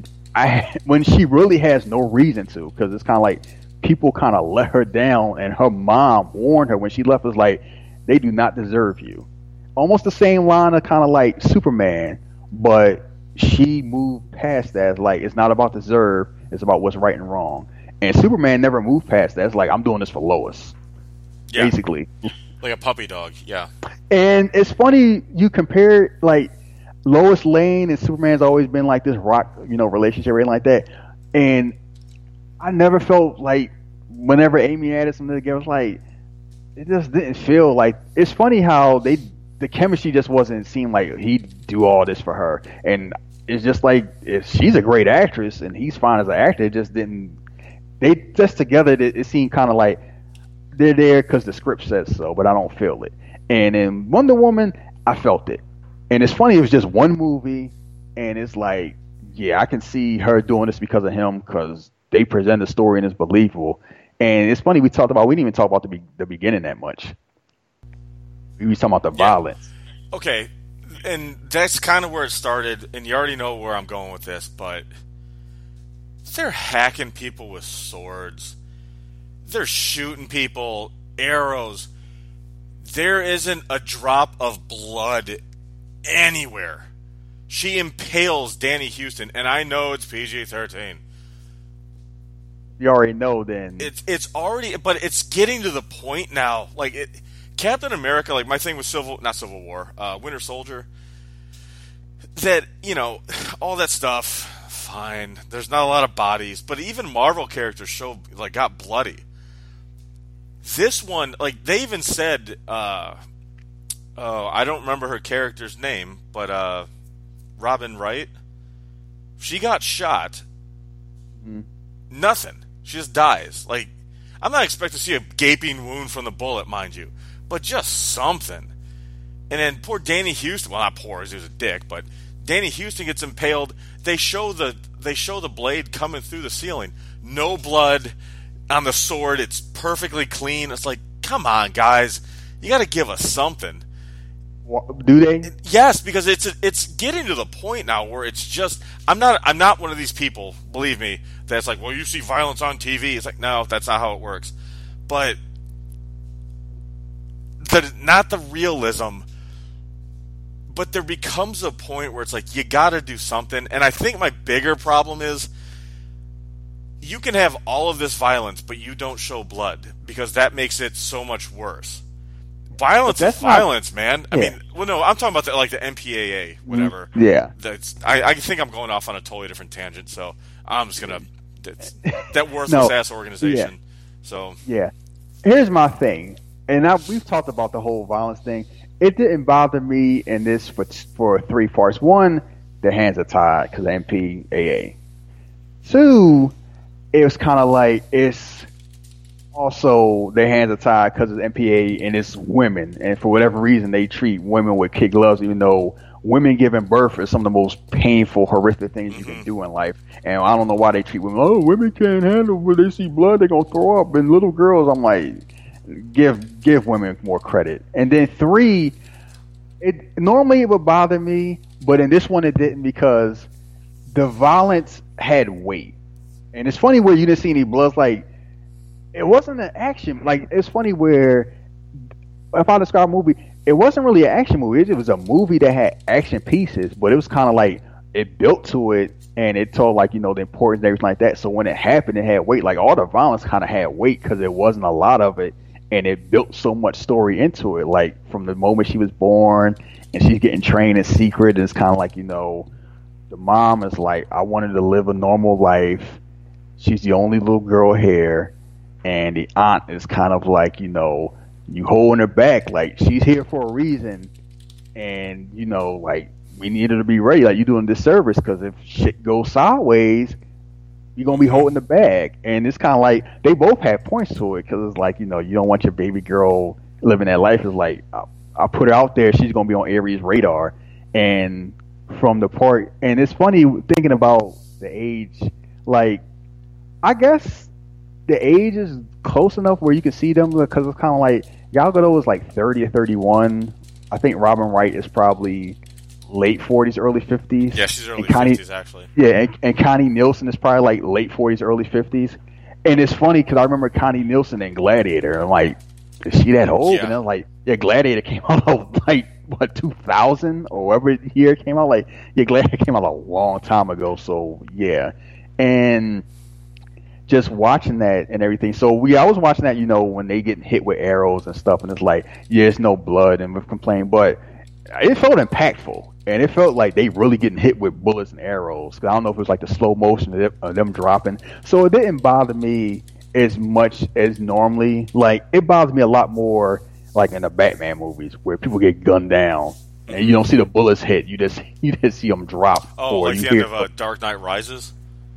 she really has no reason to, because it's kind of like people kind of let her down, and her mom warned her when she left. Was like, they do not deserve you. Almost the same line of kind of like Superman, but she moved past that. It's like, it's not about deserve, it's about what's right and wrong. And Superman never moved past that. It's like, I'm doing this for Lois, basically, like a puppy dog. Yeah. And it's funny you compare like Lois Lane and Superman's always been like this rock, relationship or anything like that. And I never felt like whenever Amy added something together, it was like, it just didn't feel like. It's funny how the chemistry just wasn't seem like he'd do all this for her. And it's just like, if she's a great actress and he's fine as an actor, it just didn't. They just together, it seemed kind of like they're there because the script says so, but I don't feel it. And in Wonder Woman, I felt it. And it's funny, it was just one movie, and it's like, yeah, I can see her doing this because of him, because they present the story and it's believable. And it's funny, we didn't even talk about the beginning that much. We were talking about the violence. Okay, and that's kind of where it started, and you already know where I'm going with this, but they're hacking people with swords. They're shooting people, arrows. There isn't a drop of blood anywhere. She impales Danny Houston, and I know it's PG-13. You already know then. It's already, but it's getting to the point now. Like, Captain America, like my thing with Winter Soldier, that, all that stuff, fine. There's not a lot of bodies, but even Marvel characters got bloody. This one, like, they even said, I don't remember her character's name, but Robin Wright, she got shot. Mm-hmm. Nothing. She just dies. Like, I'm not expecting to see a gaping wound from the bullet, mind you, but just something. And then poor Danny Houston, well, not poor, he was a dick, but Danny Houston gets impaled. They show the blade coming through the ceiling. No blood on the sword. It's perfectly clean. It's like, come on, guys, you got to give us something. Do they? Yes, because it's getting to the point now where it's just, I'm not one of these people, believe me, that's like, well, you see violence on TV. It's like, no, that's not how it works. But not the realism. But there becomes a point where it's like, you got to do something. And I think my bigger problem is, you can have all of this violence, but you don't show blood, because that makes it so much worse. Violence is violence, man. I mean, well, no, I'm talking about the MPAA, whatever. Yeah. I think I'm going off on a totally different tangent, so I'm just gonna that worthless ass organization. Yeah. So yeah, here's my thing, and we've talked about the whole violence thing. It didn't bother me in this for three parts. One, their hands are tied because of MPAA. Two, it was kind of like it's. Also, their hands are tied because of MPA, and it's women. And for whatever reason, they treat women with kid gloves, even though women giving birth is some of the most painful, horrific things you can do in life. And I don't know why they treat women. Oh, women can't handle when they see blood, they're gonna throw up. And little girls, I'm like, give women more credit. And then 3, normally it would bother me, but in this one it didn't because the violence had weight. And it's funny where you didn't see any blood. It's like, it wasn't an action. Like, it's funny where, if I describe a movie, it wasn't really an action movie. It was a movie that had action pieces, but it was kind of like, it built to it, and it told, like, the importance and everything like that. So when it happened, it had weight. Like, all the violence kind of had weight because there wasn't a lot of it, and it built so much story into it. Like, from the moment she was born, and she's getting trained in secret, and it's kind of like, the mom is like, I wanted to live a normal life. She's the only little girl here. And the aunt is kind of like, you holding her back. Like, she's here for a reason. And, like, we need her to be ready. Like, you're doing disservice because if shit goes sideways, you're going to be holding the bag. And it's kind of like, they both have points to it because it's like, you don't want your baby girl living that life. It's like, I'll put her out there. She's going to be on Aries' radar. And from the part, and it's funny thinking about the age, like, I guess the age is close enough where you can see them because it's kind of like Gal Gadot is like 30 or 31. I think Robin Wright is probably late 40s, early 50s. Yeah, she's early 50s actually. Yeah, and Connie Nielsen is probably like late 40s, early 50s. And it's funny because I remember Connie Nielsen in Gladiator. And I'm like, is she that old? Yeah. And I'm like, yeah, Gladiator came out like, what, 2000 or whatever year it came out? Like, yeah, Gladiator came out a long time ago. So, yeah. And just watching that and everything. So I was watching that, when they get hit with arrows and stuff, and it's like, yeah, it's no blood, and we've complained, but it felt impactful, and it felt like they really getting hit with bullets and arrows. Cause I don't know if it was like the slow motion of them dropping. So it didn't bother me as much as normally. Like, it bothers me a lot more like in the Batman movies where people get gunned down and you don't see the bullets hit. You just see them drop. Oh, like the end of Dark Knight Rises?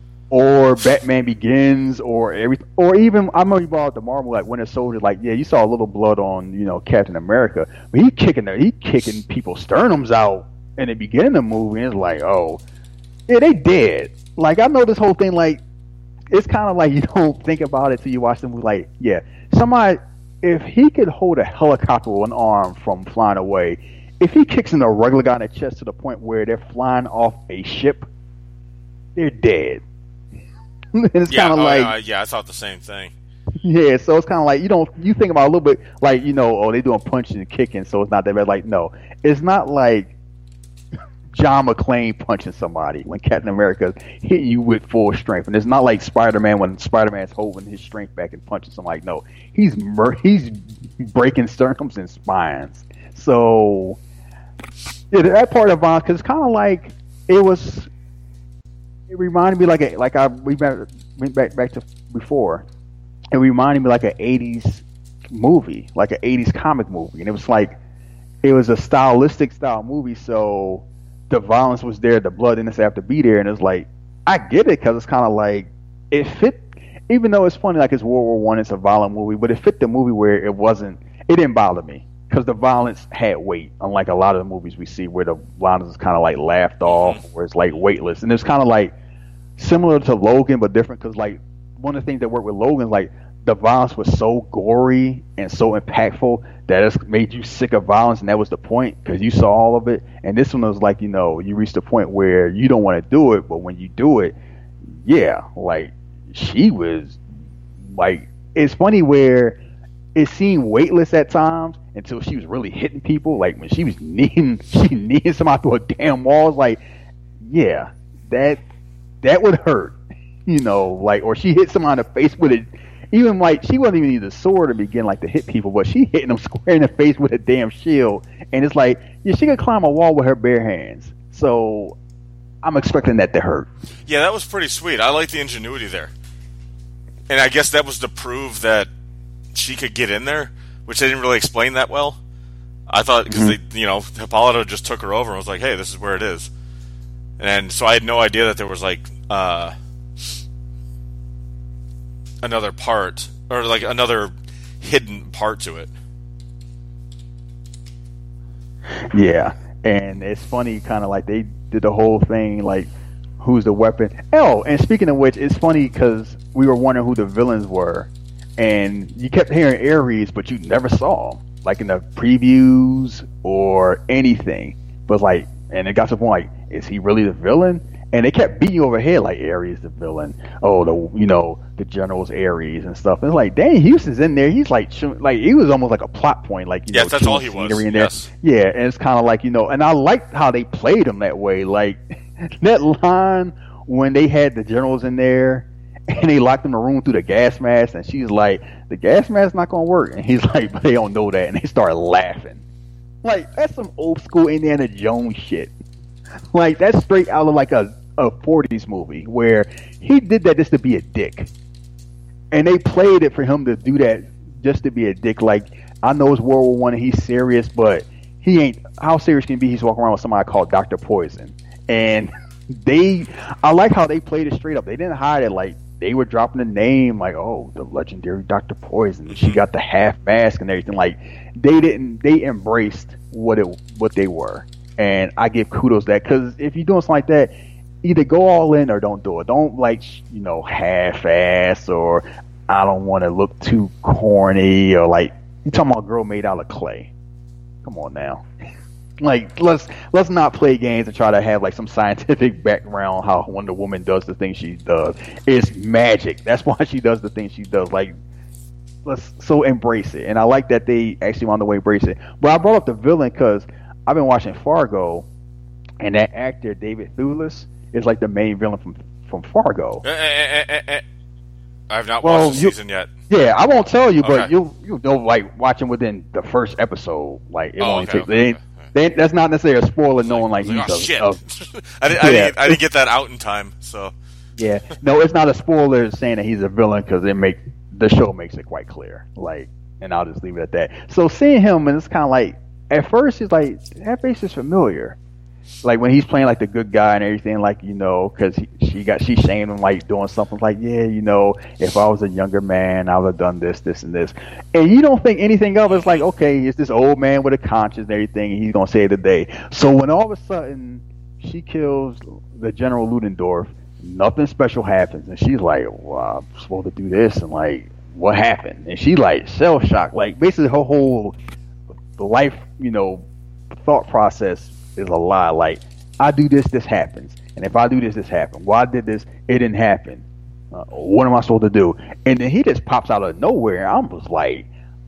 Or Batman Begins, or even I remember you brought up the Marvel, like Winter Soldier. Like, yeah, you saw a little blood on Captain America, but he kicking people's sternums out in the beginning of the movie. And it's like, oh, yeah, they dead. Like, I know this whole thing. Like, it's kind of like you don't think about it till you watch the movie. Like, yeah, somebody, if he could hold a helicopter with one arm from flying away, if he kicks in a regular guy in the chest to the point where they're flying off a ship, they're dead. And it's kind of like, I thought the same thing. Yeah, so it's kind of like you think about it a little bit like they're doing punching and kicking, so it's not that bad. Like, no, it's not like John McClane punching somebody when Captain America's hitting you with full strength, and it's not like Spider-Man when Spider-Man's holding his strength back and punching somebody. No, he's breaking sternums and spines. So yeah, that part of violence, because it's kind of like it was. It reminded me we went back to before. It reminded me like an 80s movie, like an 80s comic movie. And it was like, it was a stylistic style movie. So the violence was there, the blood didn't have to be there. And it's like, I get it because it's kind of like, it fit, even though it's funny, like it's World War One, it's a violent movie, but it fit the movie where it didn't bother me. Because the violence had weight, unlike a lot of the movies we see where the violence is kind of like laughed off, where it's like weightless. And it's kind of like similar to Logan, but different. Because like one of the things that worked with Logan, like the violence was so gory and so impactful that it made you sick of violence, and that was the point because you saw all of it. And this one was like, you reach the point where you don't want to do it, but when you do it, yeah, like she was like, it's funny where it seemed weightless at times until she was really hitting people. Like when she was kneeing somebody through a damn wall. It's like, yeah, that would hurt, like, or she hit somebody in the face with it. Even like she wasn't even using the sword to begin like to hit people, but she hitting them square in the face with a damn shield. And it's like, yeah, she could climb a wall with her bare hands. So I'm expecting that to hurt. Yeah, that was pretty sweet. I like the ingenuity there. And I guess that was to prove that she could get in there, which they didn't really explain that well. I thought because Hippolyta just took her over and was like, "Hey, this is where it is," and so I had no idea that there was like another part or like another hidden part to it. Yeah, And it's funny, kind of like they did the whole thing, like who's the weapon. Oh, and speaking of which, it's funny because we were wondering who the villains were, and you kept hearing Ares, but you never saw him, like in the previews or anything. But like, and it got to the point, like, is he really the villain? And they kept beating you over the head like Ares the villain. Oh, the general's Ares and stuff. And it's like, dang, Houston's in there. He's like he was almost like a plot point, like yes, that's all he was. In there. Yes. Yeah, and it's kind of like, and I liked how they played him that way. Like that line when they had the generals in there and they locked him in the room through the gas mask, and she's like, the gas mask's not gonna work, and he's like, but they don't know that, and they start laughing. Like that's some old school Indiana Jones shit. Like that's straight out of like a 40s movie where he did that just to be a dick, and they played it for him to do that just to be a dick. Like, I know it's World War One and he's serious, but he ain't. How serious can he be? He's walking around with somebody called Dr. Poison, and I like how they played it straight up. They didn't hide it. Like they were dropping the name, like, oh, the legendary Dr. Poison. She got the half mask and everything. Like they embraced what they were. And I give kudos to that, because if you're doing something like that, either go all in or don't do it. Don't half-ass, or I don't want to look too corny, or like you talking about a girl made out of clay. Come on now, like let's not play games and try to have like some scientific background how Wonder Woman does the things she does. It's magic. That's why she does the things she does. Like so embrace it, and I like that they actually on the way embrace it. But I brought up the villain because I've been watching Fargo, and that actor David Thewlis is like the main villain from Fargo. I have not watched the season yet. Yeah, I won't tell you, but you'll know, like, watching within the first episode. Like it only takes. That's not necessarily a spoiler, knowing like he's shit. I didn't get that out in time, so yeah. No, it's not a spoiler saying that he's a villain, because the show makes it quite clear. Like, and I'll just leave it at that. So seeing him, and it's kind of like, at first, he's like, that face is familiar. Like when he's playing like the good guy and everything, like, because she shamed him, like doing something like, yeah, if I was a younger man, I would have done this, and this. And you don't think anything of it. It's like, okay, it's this old man with a conscience and everything, and he's going to save the day. So when all of a sudden she kills the General Ludendorff, nothing special happens. And she's like, well, I'm supposed to do this, and like, what happened? And she like shell shocked. Like basically her whole life, thought process is a lie. Like, I do this happens, and if I do this happens. Well, I did this, it didn't happen. What am I supposed to do? And then he just pops out of nowhere. I was like,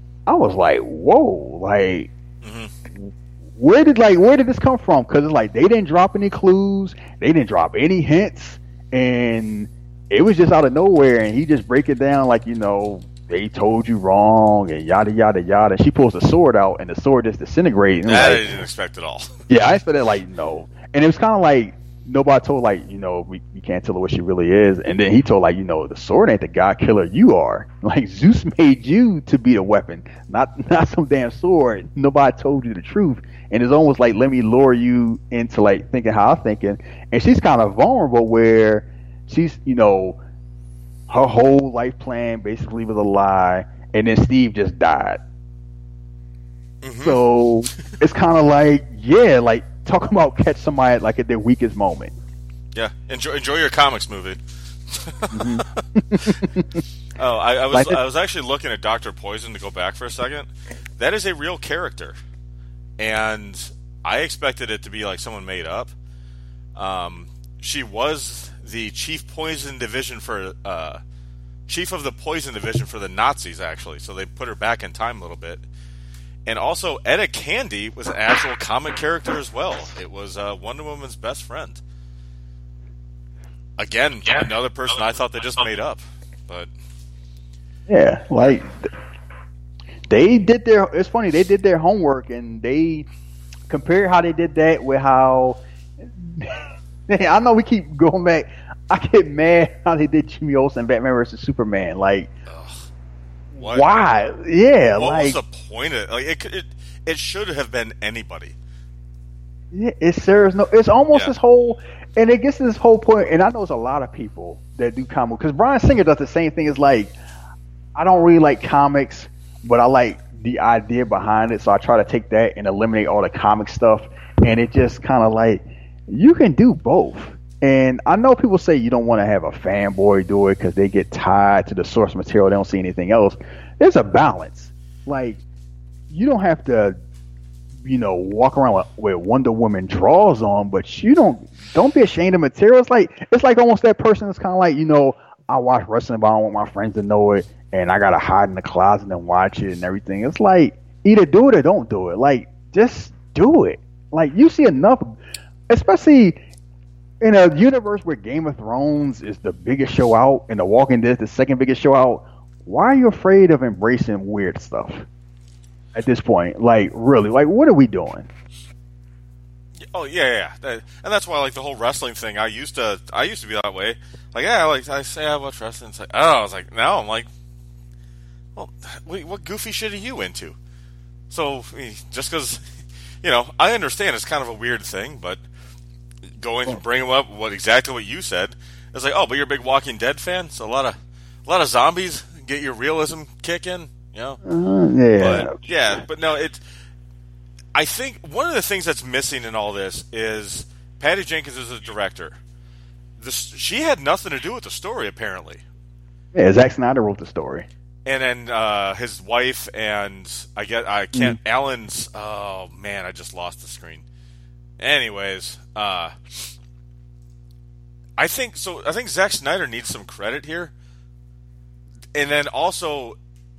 whoa, like, where did this come from? Because it's like they didn't drop any clues, they didn't drop any hints, and it was just out of nowhere. And he just break it down like, they told you wrong, and yada yada yada. She pulls the sword out, and the sword just disintegrates. That I didn't expect at all. Yeah, I expected like no, and it was kind of like nobody told like we can't tell her what she really is, and then he told like the sword ain't the god killer you are. Like Zeus made you to be the weapon, not some damn sword. Nobody told you the truth, and it's almost like let me lure you into like thinking how I'm thinking, and she's kind of vulnerable where she's her whole life plan basically was a lie, and then Steve just died. So it's kind of like, yeah, like talking about catch somebody like at their weakest moment. Yeah, enjoy your comics movie. I was actually looking at Dr. Poison to go back for a second. That is a real character, and I expected it to be like someone made up. She was the chief of the poison division for the Nazis, actually. So they put her back in time a little bit. And also, Etta Candy was an actual comic character as well. It was Wonder Woman's best friend. Again, another person I thought they just made up. But yeah, like they did it's funny, they did their homework, and they compared how they did that with how I know we keep going back. I get mad how they did Jimmy Olsen Batman vs Superman. Like, why? Yeah, what was the point of it? It should have been anybody. Yeah, it serves no. It's almost this whole, and it gets to this whole point. And I know there's a lot of people that do comic because Bryan Singer does the same thing. It's like, I don't really like comics, but I like the idea behind it, so I try to take that and eliminate all the comic stuff. And and it just kind of like you can do both. And I know people say you don't want to have a fanboy do it because they get tied to the source material. They don't see anything else. There's a balance. Like, you don't have to, walk around with Wonder Woman draws on, but you don't be ashamed of material. It's like almost that person that's kind of like, I watch wrestling, but I don't want my friends to know it, and I gotta hide in the closet and watch it and everything. It's like, either do it or don't do it. Like, just do it. Like, you see enough, especially in a universe where Game of Thrones is the biggest show out and The Walking Dead is the second biggest show out. Why are you afraid of embracing weird stuff at this point? Like, really, like, what are we doing? Oh yeah. And that's why, like, the whole wrestling thing. I used to be that way. Like, yeah, like I say I watch wrestling. It's like, I was like, now I'm like, well, wait, what goofy shit are you into? So just because, I understand it's kind of a weird thing, but going to bring up exactly what you said, it's like, oh, but you're a big Walking Dead fan, so a lot of zombies get your realism kick in, Yeah. But no, I think one of the things that's missing in all this is Patty Jenkins is a director. She had nothing to do with the story, apparently. Yeah, Zack Snyder wrote the story. And then his wife and Alan's. Oh man, I just lost the screen. Anyways, I think Zack Snyder needs some credit here. And then also,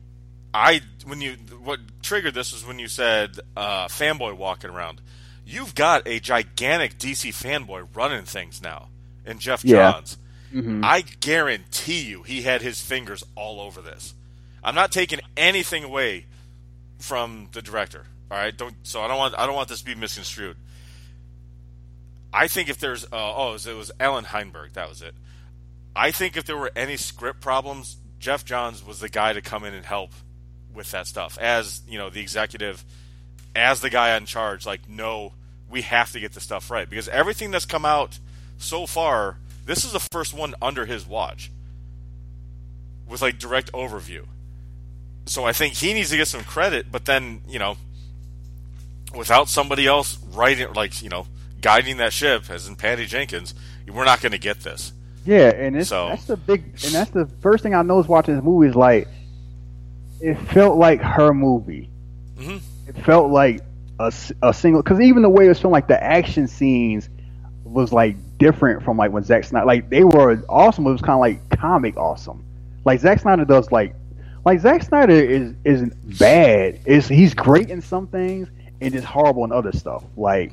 what triggered this was when you said fanboy walking around. You've got a gigantic DC fanboy running things now in Jeff Johns. Mm-hmm. I guarantee you he had his fingers all over this. I'm not taking anything away from the director. All right, I don't want this to be misconstrued. I think if there's it was Alan Heinberg, that was it. I think if there were any script problems, Jeff Johns was the guy to come in and help with that stuff as the executive, as the guy in charge. Like, no, we have to get the stuff right because everything that's come out so far, this is the first one under his watch with like direct overview. So I think he needs to get some credit, but then without somebody else writing, guiding that ship, as in Patty Jenkins, we're not going to get this. Yeah, and that's the first thing I noticed watching this movie is like, it felt like her movie. Mm-hmm. It felt like a single, because even the way it was filmed, like the action scenes was like different from like when Zack Snyder, like they were awesome, but it was kind of like comic awesome. Like Zack Snyder does like Zack Snyder isn't bad. He's great in some things and just horrible in other stuff. Like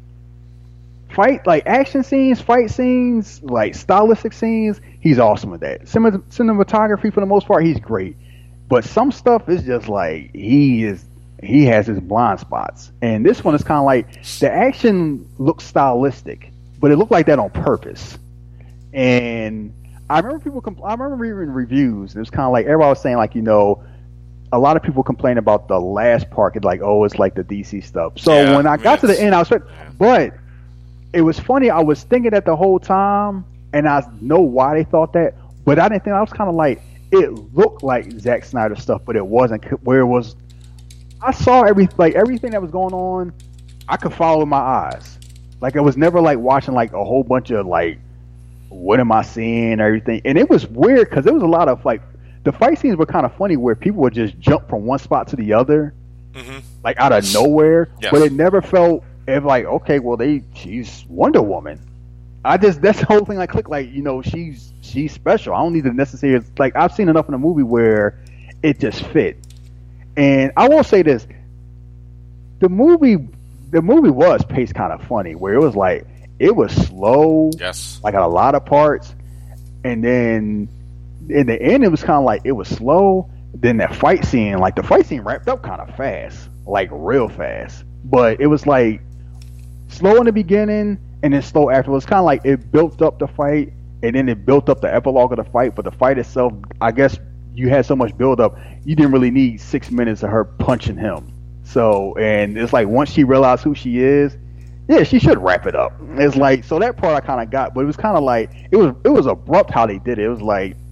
action scenes, fight scenes, like stylistic scenes, he's awesome with that. Cinematography for the most part, he's great. But some stuff is just like he has his blind spots. And this one is kind of like the action looks stylistic, but it looked like that on purpose. And I remember reading reviews. It was kind of like everybody was saying, like, a lot of people complain about the last part. It's like, oh, it's like the DC stuff. So when I got to the end, I was, but it was funny. I was thinking that the whole time, and I know why they thought that, but I didn't think. I was kind of like, it looked like Zack Snyder stuff, but it wasn't. Where it was, I saw everything that was going on. I could follow with my eyes. Like, it was never like watching like a whole bunch of like, what am I seeing and everything. And it was weird because there was a lot of like, the fight scenes were kind of funny where people would just jump from one spot to the other, like out of nowhere. Yes. But it never felt like, okay, well, she's Wonder Woman. That's the whole thing. I clicked, like, she's special. I don't need to necessarily, like, I've seen enough in a movie where it just fit. And I will say this: the movie was paced kind of funny, where it was like, it was slow, yes, like at a lot of parts, and then in the end it was kind of like it was slow. Then the fight scene wrapped up kind of fast, like real fast, but it was like slow in the beginning and then slow afterwards. Kind of like it built up the fight and then it built up the epilogue of the fight. But the fight itself, I guess you had so much build up, you didn't really need 6 minutes of her punching him. So, and it's like once she realized who she is, yeah, she should wrap it up. It's like, so that part I kind of got, but it was kind of like it was abrupt how they did it. It was like,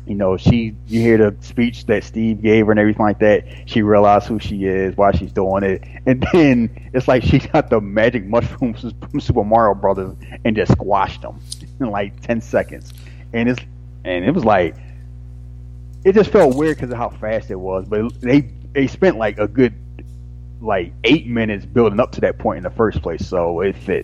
you hear the speech that Steve gave her and everything like that. She realized who she is, why she's doing it, and then it's like she got the magic mushrooms from Super Mario Brothers and just squashed them in like 10 seconds. And it was like, it just felt weird because of how fast it was. But they spent like a good like 8 minutes building up to that point in the first place, so it fit.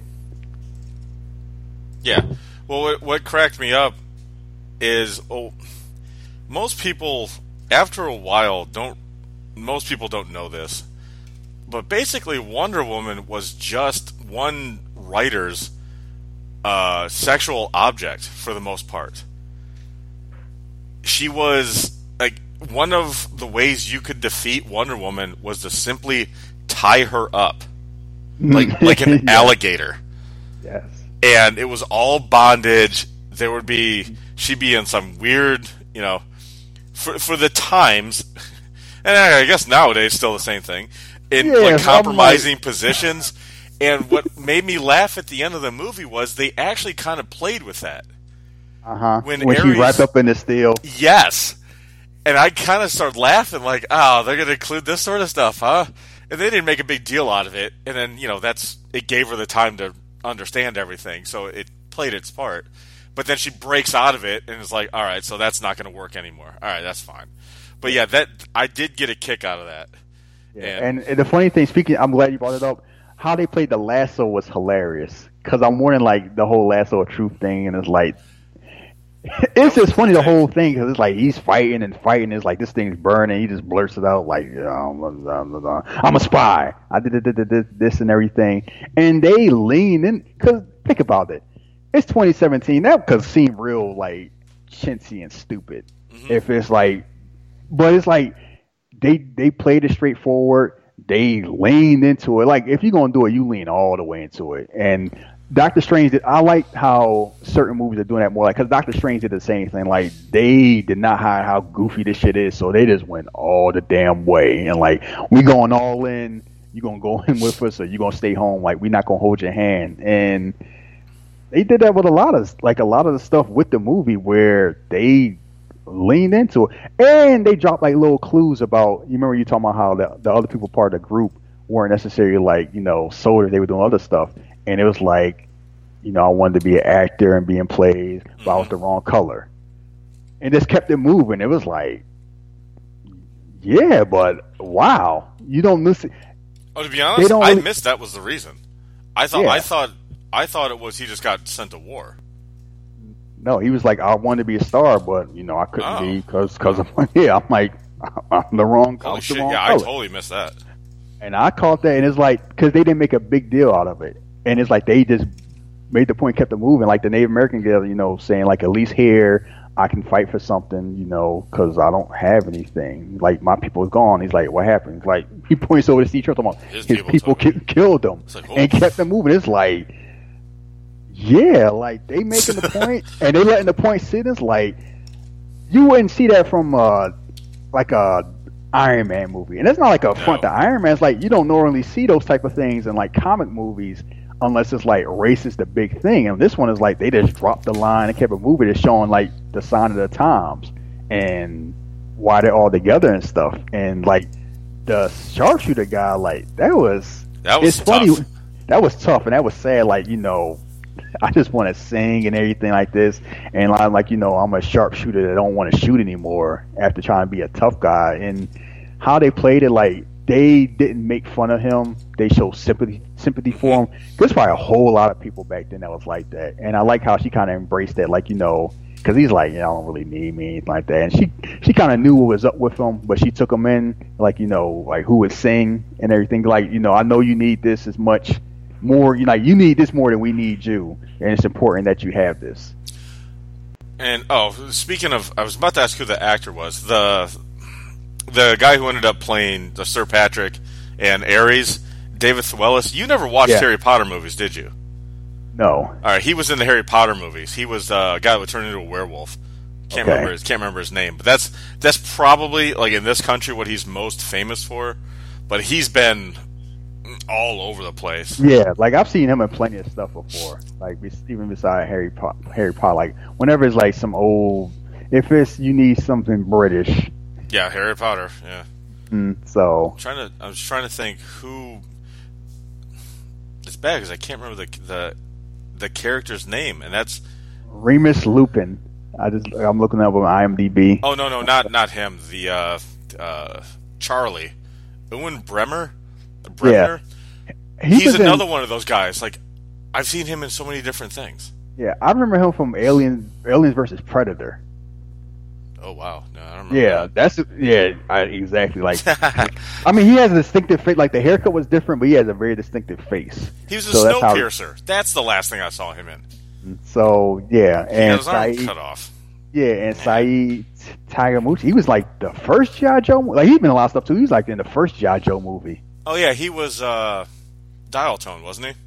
Yeah. Well, what cracked me up is most people after a while most people don't know this, but basically Wonder Woman was just one writer's sexual object for the most part. She was like, one of the ways you could defeat Wonder Woman was to simply tie her up like an alligator. Yes. And it was all bondage. She'd be in some weird, for the times, and I guess nowadays still the same thing, in like compromising positions. And what made me laugh at the end of the movie was they actually kind of played with that. When she wrapped up in the steel. Yes. And I kind of started laughing like, oh, they're going to include this sort of stuff, huh? And they didn't make a big deal out of it. And then, it gave her the time to understand everything, so it played its part. But then she breaks out of it and is like, all right, so that's not going to work anymore. All right, that's fine. But yeah, I did get a kick out of that. Yeah. And the funny thing, I'm glad you brought it up, how they played the lasso was hilarious. Because I'm wondering, like, the whole lasso of truth thing, and it's like, it's just funny, the whole thing, because it's like he's fighting, it's like this thing's burning, he just blurts it out like, I'm a spy, I did this and everything, and they lean in, because think about it, it's 2017, that could seem real like chintzy and stupid, if it's like, but it's like they played it straightforward, they leaned into it, like if you're gonna do it, you lean all the way into it. And Doctor Strange I like how certain movies are doing that more, like, because Doctor Strange did the same thing, like they did not hide how goofy this shit is, so they just went all the damn way, and like, we going all in, you gonna go in with us or you gonna stay home, like we not gonna hold your hand. And they did that with a lot of the stuff with the movie, where they leaned into it, and they dropped like little clues about, you remember you talking about how the other people part of the group weren't necessarily like, soldiers, they were doing other stuff. And it was like, I wanted to be an actor and be in plays, but I was the wrong color. And just kept it moving. It was like, yeah, but wow, you don't miss it. Oh, to be honest, I missed that was the reason. I thought it was he just got sent to war. No, he was like, I wanted to be a star, but I couldn't be because of I'm like, I'm the wrong color. Holy shit! Yeah, I totally missed that. And I caught that, and it's like, because they didn't make a big deal out of it. And it's like they just made the point, kept it moving. Like the Native American girl, saying like, at least here I can fight for something, because I don't have anything. Like my people is gone. He's like, what happened? It's like he points over to Steve Trevor, his people killed them, like, and kept them moving. It's like, yeah, like they making the point and they letting the point sit. It's like you wouldn't see that from like a Iron Man movie, and it's not like a front to Iron Man. It's like you don't normally see those type of things in like comic movies. Unless it's like race is the big thing, and this one is like they just dropped the line and kept it moving. It's showing like the sign of the times and why they're all together and stuff. And like the sharpshooter guy, like that was it's tough. Funny. That was tough, and that was sad. Like I just want to sing and everything like this, and I'm like I'm a sharpshooter that don't want to shoot anymore after trying to be a tough guy. And how they played it, like they didn't make fun of him. They showed sympathy for him. There's probably a whole lot of people back then that was like that. And I like how she kind of embraced that, like, because he's like, I don't really need me, anything like that. And she kind of knew what was up with him, but she took him in, like, like who would sing and everything. Like, I know you need this as much more, you need this more than we need you. And it's important that you have this. And, speaking of, I was about to ask who the actor was. The guy who ended up playing the Sir Patrick and Ares, David Thewlis. You never watched Harry Potter movies, did you? No. All right, he was in the Harry Potter movies. He was a guy that would turn into a werewolf. Can't remember his name, but that's probably, like, in this country what he's most famous for. But he's been all over the place. Yeah, like I've seen him in plenty of stuff before. Like even beside Harry Potter, like whenever it's like some old. if it's you need something British. Yeah, Harry Potter. Yeah. So I was trying to think who. It's bad because I can't remember the character's name, and that's Remus Lupin. I'm looking up on IMDb. Oh no, not him. The Charlie, Ewan Bremner. Yeah. He's another one of those guys. Like, I've seen him in so many different things. Yeah, I remember him from Aliens versus Predator. Oh wow, no, I don't remember. Yeah, exactly. Like, I mean, he has a distinctive face. Like the haircut was different, but he has a very distinctive face. He was a Snowpiercer. That's the last thing I saw him in. So yeah, and his arm cut off. Yeah, and Saeed Taghmouchi. He was like the first G.I. Joe. Like he's been in a lot of stuff too. He was like in the first G.I. Joe movie. Oh yeah, he was Dial Tone, wasn't he?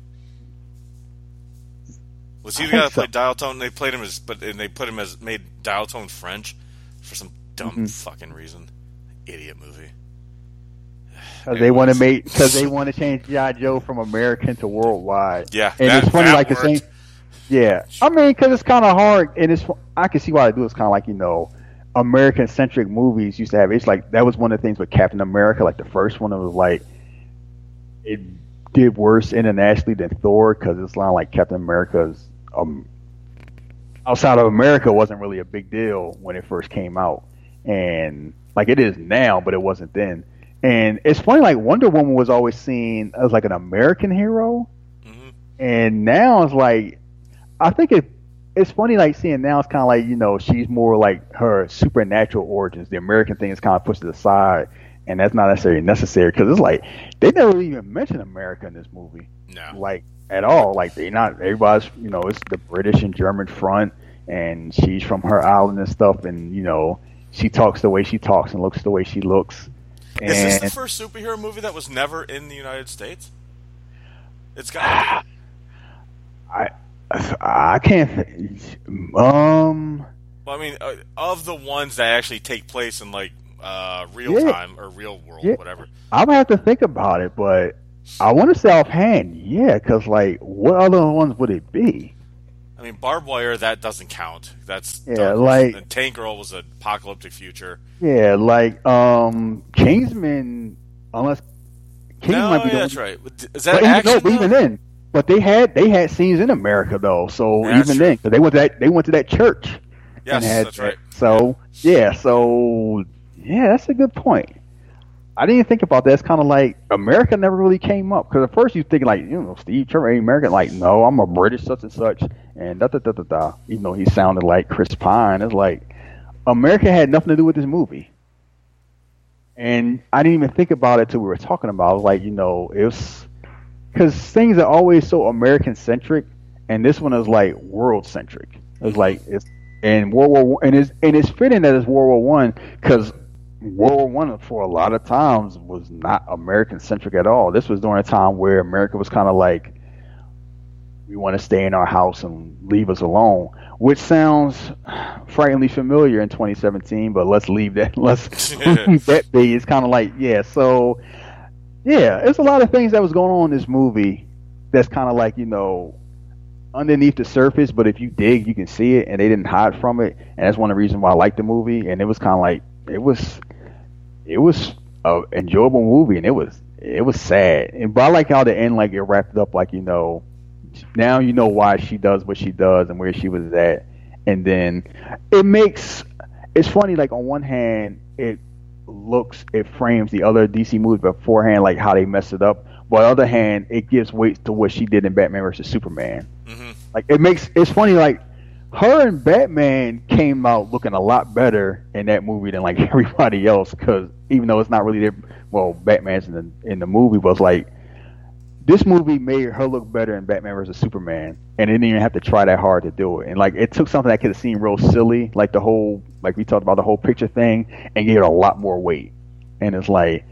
Was he the guy that played Dial Tone? They played him made Dial Tone French for some dumb fucking reason. Idiot movie. Because they want to change G.I. Joe from American to worldwide. Yeah, and it's funny, like worked. The same. Yeah, I mean, because it's kind of hard, and I can see why they do. It's kind of like American-centric movies used to have. It's like that was one of the things with Captain America, like the first one. It was like it did worse internationally than Thor because it's not like Captain America's outside of America wasn't really a big deal when it first came out, and like it is now, but it wasn't then. And it's funny, like Wonder Woman was always seen as like an American hero, and now it's like I think it's funny, like seeing now it's kind of like she's more like her supernatural origins. The American thing is kind of pushed to the side, and that's not necessary because it's like they never even mention America in this movie, like at all. Like they not everybody's it's the British and German front, and she's from her island and stuff, and she talks the way she talks and looks the way she looks. Is this the first superhero movie that was never in the United States? It's got to be. I can't. Well, I mean, of the ones that actually take place in like real time or real world, whatever. I would have to think about it, but I want to say offhand, because like, what other ones would it be? I mean, Barbed Wire, that doesn't count. That's like and Tank Girl was an apocalyptic future. Yeah, like Kingsman, unless Kingsman might be that's right. Is that action? No, but even then. But they had scenes in America though, so that's even true. then, because they went to that church. Yes, that's right. So that's a good point. I didn't think about that. It's kind of like America never really came up because at first you think like Steve Trevor ain't American. Like no, I'm a British such and such, and da da da da da. Even though he sounded like Chris Pine, it's like America had nothing to do with this movie. And I didn't even think about it till we were talking about it. Like it was. Because things are always so American centric, and this one is like world centric. It's like it's in World War I, and it's fitting that it's World War I because World War I for a lot of times was not American centric at all. This was during a time where America was kind of like, we want to stay in our house and leave us alone, which sounds frighteningly familiar in 2017. But let's leave that. Let's leave that be. It's kind of like so. Yeah, there's a lot of things that was going on in this movie that's kind of like, underneath the surface, but if you dig, you can see it, and they didn't hide from it, and that's one of the reasons why I like the movie, and it was kind of like, it was a enjoyable movie, and it was sad, but I like how the end, like, it wrapped up, like, now why she does what she does and where she was at, and then it's funny, like, on one hand, it frames the other DC movies beforehand, like how they messed it up. But on the other hand, it gives weight to what she did in Batman versus Superman. Like it's funny, like her and Batman came out looking a lot better in that movie than like everybody else. Because even though it's not really Batman's in the movie, but it's like this movie made her look better in Batman versus Superman, and it didn't even have to try that hard to do it. And like it took something that could have seemed real silly, like the whole, like we talked about the whole picture thing, and gave it a lot more weight. And it's like,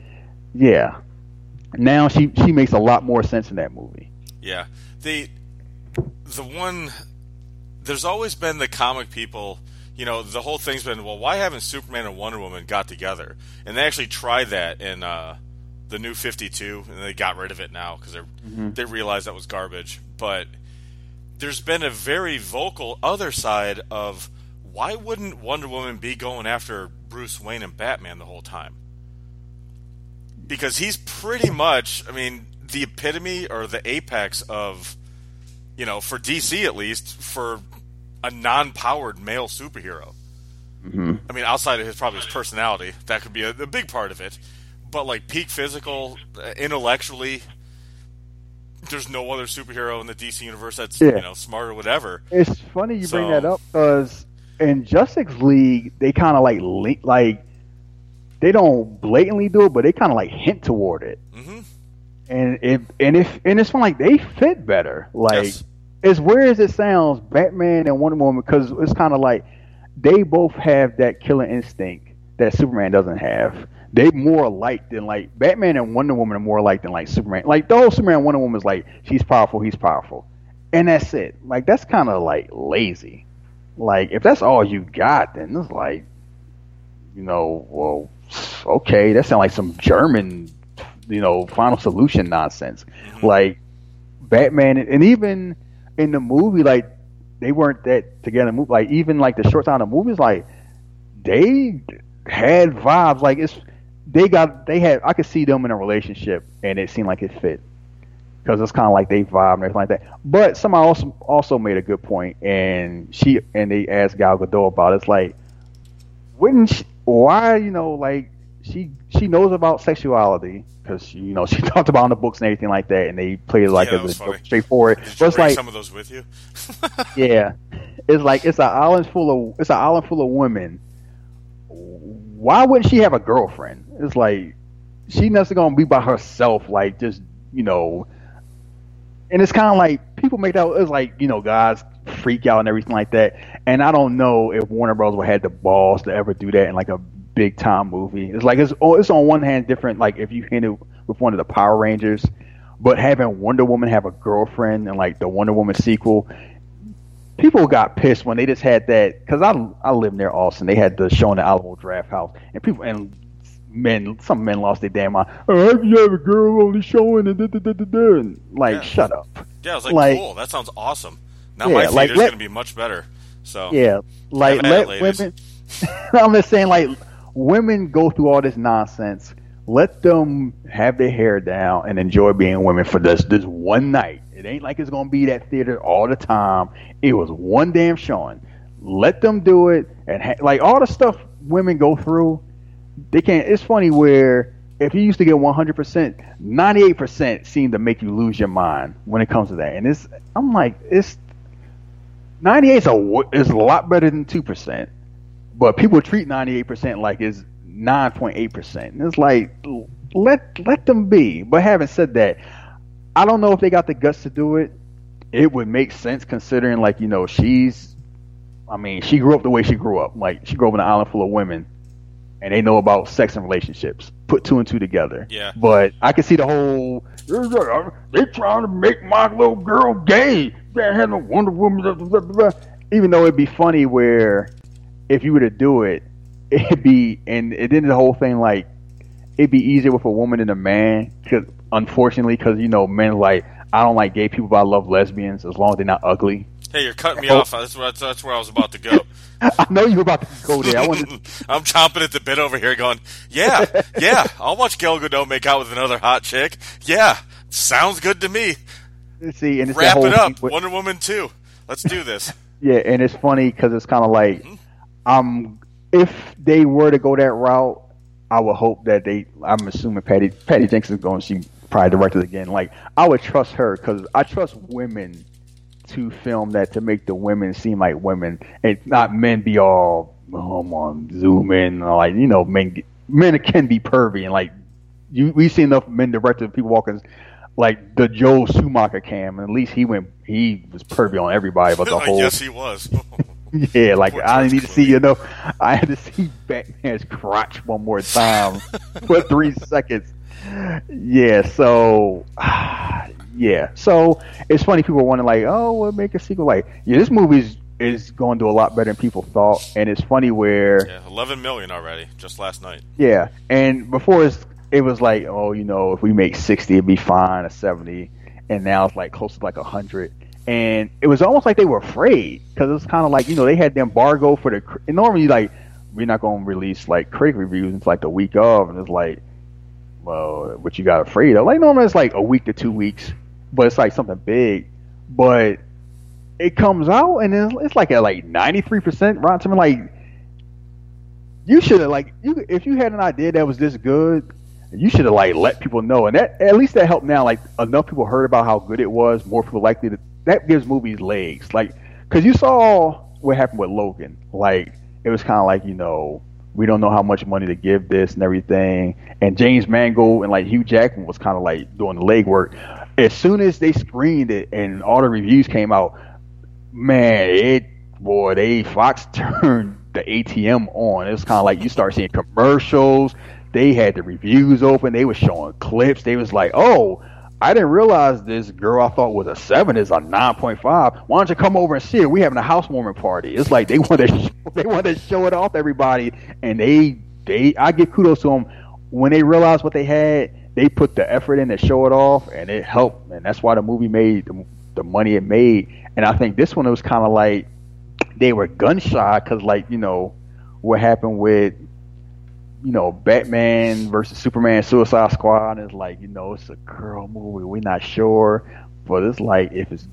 now she makes a lot more sense in that movie. Yeah, the one, there's always been the comic people. The whole thing's been, well, why haven't Superman and Wonder Woman got together? And they actually tried that in the New 52, and they got rid of it now because they realized that was garbage. But there's been a very vocal other side of why wouldn't Wonder Woman be going after Bruce Wayne and Batman the whole time? Because he's pretty much, I mean, the epitome or the apex of, you know, for DC at least, for a non-powered male superhero. Mm-hmm. I mean, outside of his personality, that could be a big part of it. But like peak physical, intellectually, there's no other superhero in the DC universe that's you know, smart or whatever. It's funny you bring that up because in Justice League they kind of like they don't blatantly do it, but they kind of like hint toward it. Mm-hmm. And it's fun, like they fit better. Like yes. as weird as it sounds, Batman and Wonder Woman, because it's kind of like they both have that killer instinct that Superman doesn't have. They more alike than like Batman and Wonder Woman are more alike than like Superman. Like the whole Superman and Wonder Woman is like she's powerful, he's powerful, and that's it. Like that's kind of like lazy. Like if that's all you got, then it's like, you know, well, okay, that sounds like some German, you know, Final Solution nonsense. Mm-hmm. Like Batman, and even in the movie, like they weren't that together. Like even like the short time of the movies, like they had vibes. Like I could see them in a relationship, and it seemed like it fit because it's kind of like they vibe and everything like that. But somebody also made a good point, and they asked Gal Gadot about it. It's like, why, you know, like she knows about sexuality because you know she talked about it in the books and everything like that, and they played it like a straightforward. Did you but it's bring like some of those with you? yeah, it's like it's an island full of women. Why wouldn't she have a girlfriend? It's like she's not gonna be by herself, like just, you know. And it's kind of like people make that. It's like, you know, guys freak out and everything like that. And I don't know if Warner Bros. Would have the balls to ever do that in like a big time movie. It's like it's on one hand different. Like if you hit it with one of the Power Rangers, but having Wonder Woman have a girlfriend and like the Wonder Woman sequel. People got pissed when they just had that, because I live near Austin. They had the show in the Alamo Draft House, and some men lost their damn mind. Oh, how you have a girl only showing and like, shut up. Yeah, I was like, cool. That sounds awesome. Now my theater's going to be much better. So yeah, like let women. I'm just saying, like women go through all this nonsense. Let them have their hair down and enjoy being women for this one night. It ain't like it's gonna be that theater all the time. It was one damn showing. Let them do it, and like all the stuff women go through, they can't. It's funny where if you used to get 100%, 98% seem to make you lose your mind when it comes to that. And I'm like, 98 is a lot better than 2%, but people treat 98% like it's 9.8%. And it's like, let them be. But having said that, I don't know if they got the guts to do it. It would make sense considering, like, you know, she grew up the way she grew up. Like, she grew up in an island full of women, and they know about sex and relationships. Put two and two together. Yeah. But I can see the whole, they're trying to make my little girl gay. They had no Wonder Woman. Blah, blah, blah. Even though it'd be funny where if you were to do it, it'd be, and it did the whole thing like, it'd be easier with a woman than a man, unfortunately, because, you know, men like, I don't like gay people, but I love lesbians as long as they're not ugly. Hey, you're cutting me off. That's where I was about to go. I know you were about to go there. I'm chomping at the bit over here going, yeah, I'll watch Gal Gadot make out with another hot chick. Yeah, sounds good to me. See, and it's wrap it up. Wonder Woman 2. Let's do this. Yeah, and it's funny because it's kind of like, if they were to go that route, I would hope that I'm assuming Patty Jenkins is going, she probably directed again. Like, I would trust her because I trust women to film that, to make the women seem like women and not men be all, come on, zoom in. Like, you know, men can be pervy, and like, we've seen enough men directed people walking like the Joel Schumacher cam, and at least he was pervy on everybody, but the whole. Yes, he was. Yeah, like I didn't need to see, you know, I had to see Batman's crotch one more time for 3 seconds. Yeah, so it's funny people are wondering like, oh, we'll make a sequel. Like, yeah, this movie is going to do a lot better than people thought, and it's funny where 11 million already just last night. Yeah, and before it was like, oh, you know, if we make 60, it'd be fine, or 70, and now it's like close to like 100. and it was almost like they were afraid because it's kind of like they had the embargo for the. And normally, like we're not going to release like critic reviews until like the week of, and it's like, well, what you got afraid of? Like normally it's like a week to 2 weeks, but it's like something big, but it comes out and it's like at like 93% Rotten Tomatoes. Like you should have if you had an idea that was this good, you should have like let people know, and that at least that helped. Now like enough people heard about how good it was, more people likely to. That gives movies legs, like because you saw what happened with Logan. Like it was kind of like we don't know how much money to give this and everything. And James Mangold and like Hugh Jackman was kind of like doing the legwork. As soon as they screened it and all the reviews came out, man, Fox turned the ATM on. It was kind of like you start seeing commercials. They had the reviews open. They were showing clips. They was like, oh, I didn't realize this girl I thought was a 7 is a 9.5. Why don't you come over and see it? We having a housewarming party. It's like they want to show it off to everybody, and I give kudos to them when they realized what they had. They put the effort in to show it off, and it helped, and that's why the movie made the money it made. And I think this one it was kind of like they were gun shy because what happened with Batman versus Superman, Suicide Squad is like, it's a girl movie. We're not sure, but it's like if it's,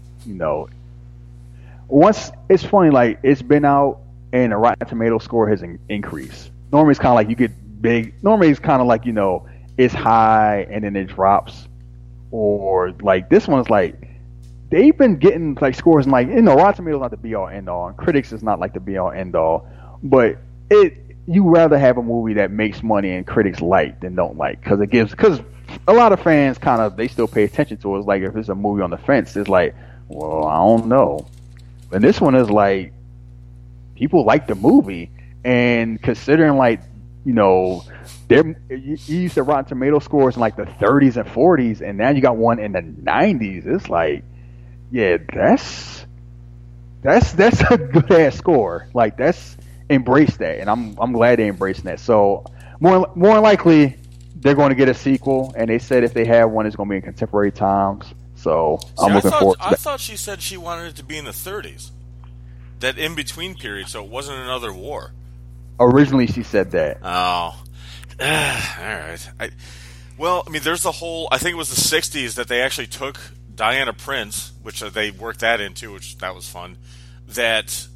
once it's funny, like it's been out and the Rotten Tomato score has increased. Normally it's kind of like you get big. Normally it's kind of like it's high and then it drops, or like this one's like they've been getting like scores and like Rotten Tomatoes not the be all end all, and critics is not like the be all end all, but you rather have a movie that makes money and critics like than don't like, because a lot of fans kind of they still pay attention to it. It's like if it's a movie on the fence, it's like, well, I don't know. And this one is like people like the movie, and considering like you used to Rotten Tomato scores in like the 30s and 40s, and now you got one in the 90s. It's like, yeah, that's a good ass score. Like embrace that, and I'm glad they're embracing that. So more likely they're going to get a sequel, and they said if they have one, it's going to be in contemporary times. So I'm looking forward to that. I thought she said she wanted it to be in the 30s, that in between period, so it wasn't another war. Originally, she said that. Oh, all right. There's the whole. I think it was the 60s that they actually took Diana Prince, which they worked that into, which that was fun. That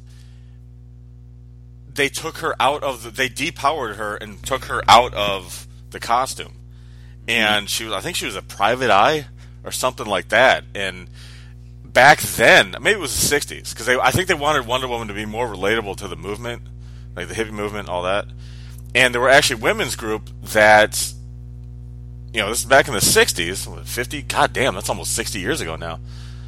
they took her out of they depowered her and took her out of the costume, and I think she was a private eye or something like that. And back then, maybe it was the 60s, because I think they wanted Wonder Woman to be more relatable to the movement, like the hippie movement, all that. And there were actually women's group that, this is back in the 60s, 50, god damn, that's almost 60 years ago now.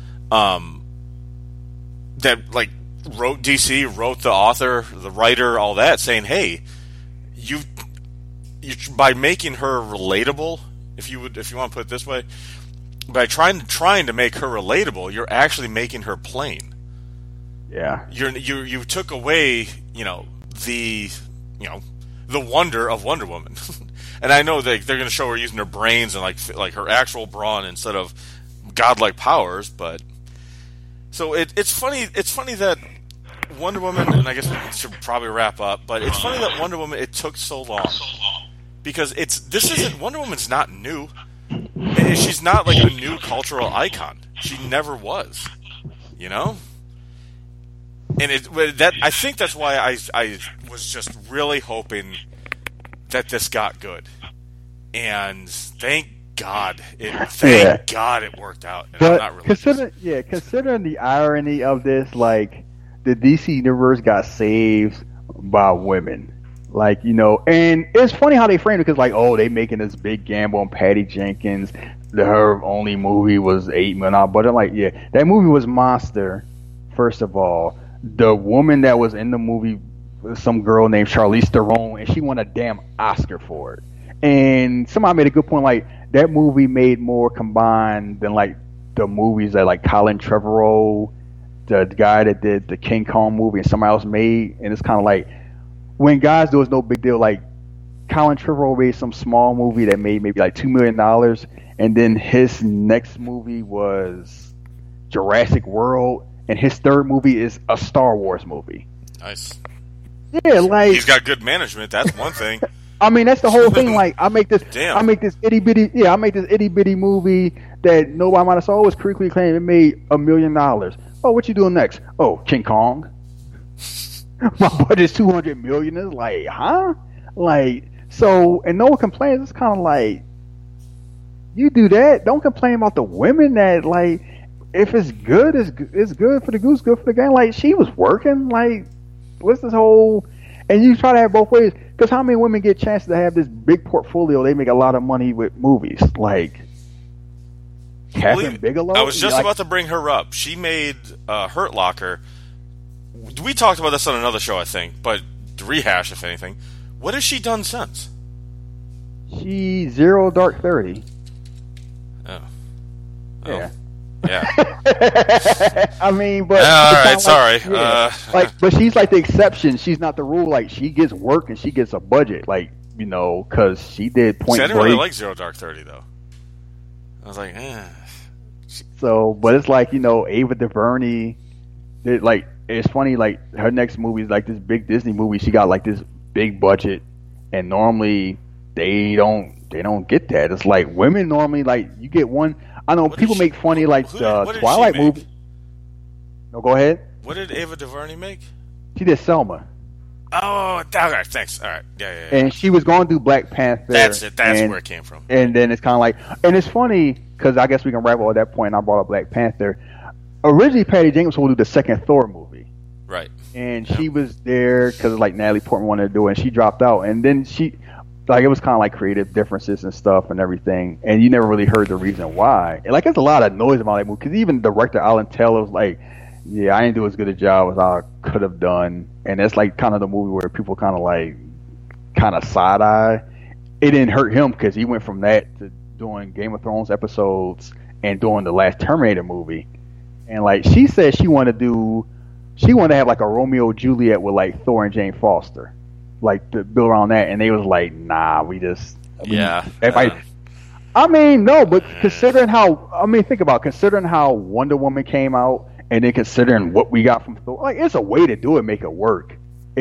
That like wrote the author, the writer, all that, saying, hey, you by making her relatable, if you want to put it this way, by trying to make her relatable, you're actually making her plain. Yeah. You took away, the wonder of Wonder Woman. And I know they're going to show her using her brains and like her actual brawn instead of godlike powers, but so it's funny that Wonder Woman, and I guess we should probably wrap up, but it's funny that Wonder Woman, it took so long, because Wonder Woman's not new. She's not like a new cultural icon. She never was, And I think that's why I was just really hoping that this got good, and thank God it worked out. And but I'm not really considering the irony of this, like the DC universe got saved by women, and it's funny how they framed it, because they making this big gamble on Patty Jenkins. Her only movie was $8 million, but that movie was monster. First of all, the woman that was in the movie was some girl named Charlize Theron, and she won a damn Oscar for it. And somebody made a good point, that movie made more combined than the movies that Colin Trevorrow, the guy that did the King Kong movie, and somebody else made. And it's kind of when guys do, it's no big deal. Colin Trevorrow made some small movie that made maybe $2 million, and then his next movie was Jurassic World, and his third movie is a Star Wars movie. Nice. Yeah, like he's got good management. That's one thing. I mean, that's the whole thing. Like, I make this itty bitty movie that nobody might have saw. Was critically acclaimed. It made $1 million. Oh, what you doing next? Oh, King Kong. My budget's $200 million. It's like, huh? Like, so, and no one complains. It's kind of like, you do that. Don't complain about the women that, like, if it's good, it's good for the goose, good for the game. Like, she was working. Like, what's this whole? And you try to have both ways. Because how many women get chances to have this big portfolio? They make a lot of money with movies. Like, Catherine Bigelow. I was just about to bring her up. She made Hurt Locker. We talked about this on another show, I think, but to rehash, if anything, what has she done since? She Zero Dark 30. Oh. Yeah. Yeah. I mean, but all right, sorry. Yeah. But she's like the exception. She's not the rule. Like, she gets work and she gets a budget. Like, you know, because she did Point Break. I didn't really like Zero Dark 30 though. I was like, So, but it's like, you know, Ava DuVernay. Like, it's funny. Like, her next movie is like this big Disney movie. She got like this big budget, and normally they don't get that. It's like women normally, like, you get one. I know people make funny like the Twilight movie. No, go ahead. What did Ava DuVernay make? She did Selma. Oh, all right, thanks. All right, yeah. And she was going to do Black Panther. That's it. That's where it came from. And then it's kind of like, and it's funny because I guess we can wrap up at that point. And I brought up Black Panther. Originally, Patty Jenkins wanted to do the second Thor movie. Right. And she was there because like Natalie Portman wanted to do it, and she dropped out. And then it was kind of like creative differences and stuff and everything, and you never really heard the reason why. And like, there's a lot of noise about that movie because even director Alan Taylor was like, "Yeah, I didn't do as good a job as I could have done." And that's like kind of the movie where people kind of side eye. It didn't hurt him because he went from that to doing Game of Thrones episodes and doing the last Terminator movie. And like, she said she wanted to have like a Romeo Juliet with like Thor and Jane Foster, like to build around that. And they was like, nah, I mean, no, but considering how Wonder Woman came out, and then considering what we got from Thor, like, it's a way to do it, make it work.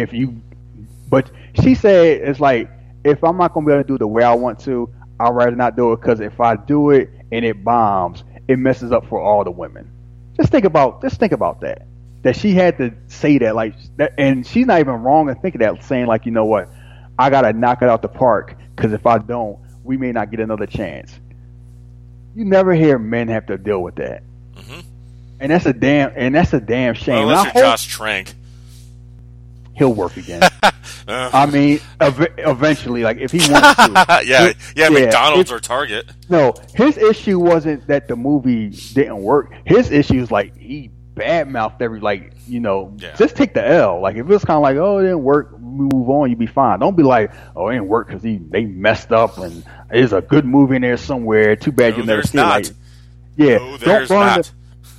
But she said, it's like, if I'm not gonna be able to do it the way I want to, I'd rather not do it, because if I do it and it bombs, it messes up for all the women. Just think about that. That she had to say that, like that, and she's not even wrong in thinking that, saying like, you know what, I gotta knock it out the park, because if I don't, we may not get another chance. You never hear men have to deal with that, and that's a damn shame. Well, unless you're Josh Trank, he'll work again. I mean, eventually, like if he wants to. yeah, McDonald's or Target. No, his issue wasn't that the movie didn't work. His issue is like he badmouthed every, like, you know, just take the L. Like, if it was kind of like, oh, it didn't work, move on, you'd be fine. Don't be like, oh, it didn't work because they messed up and there's a good movie in there somewhere. Too bad you never see it. Like, no, there's not.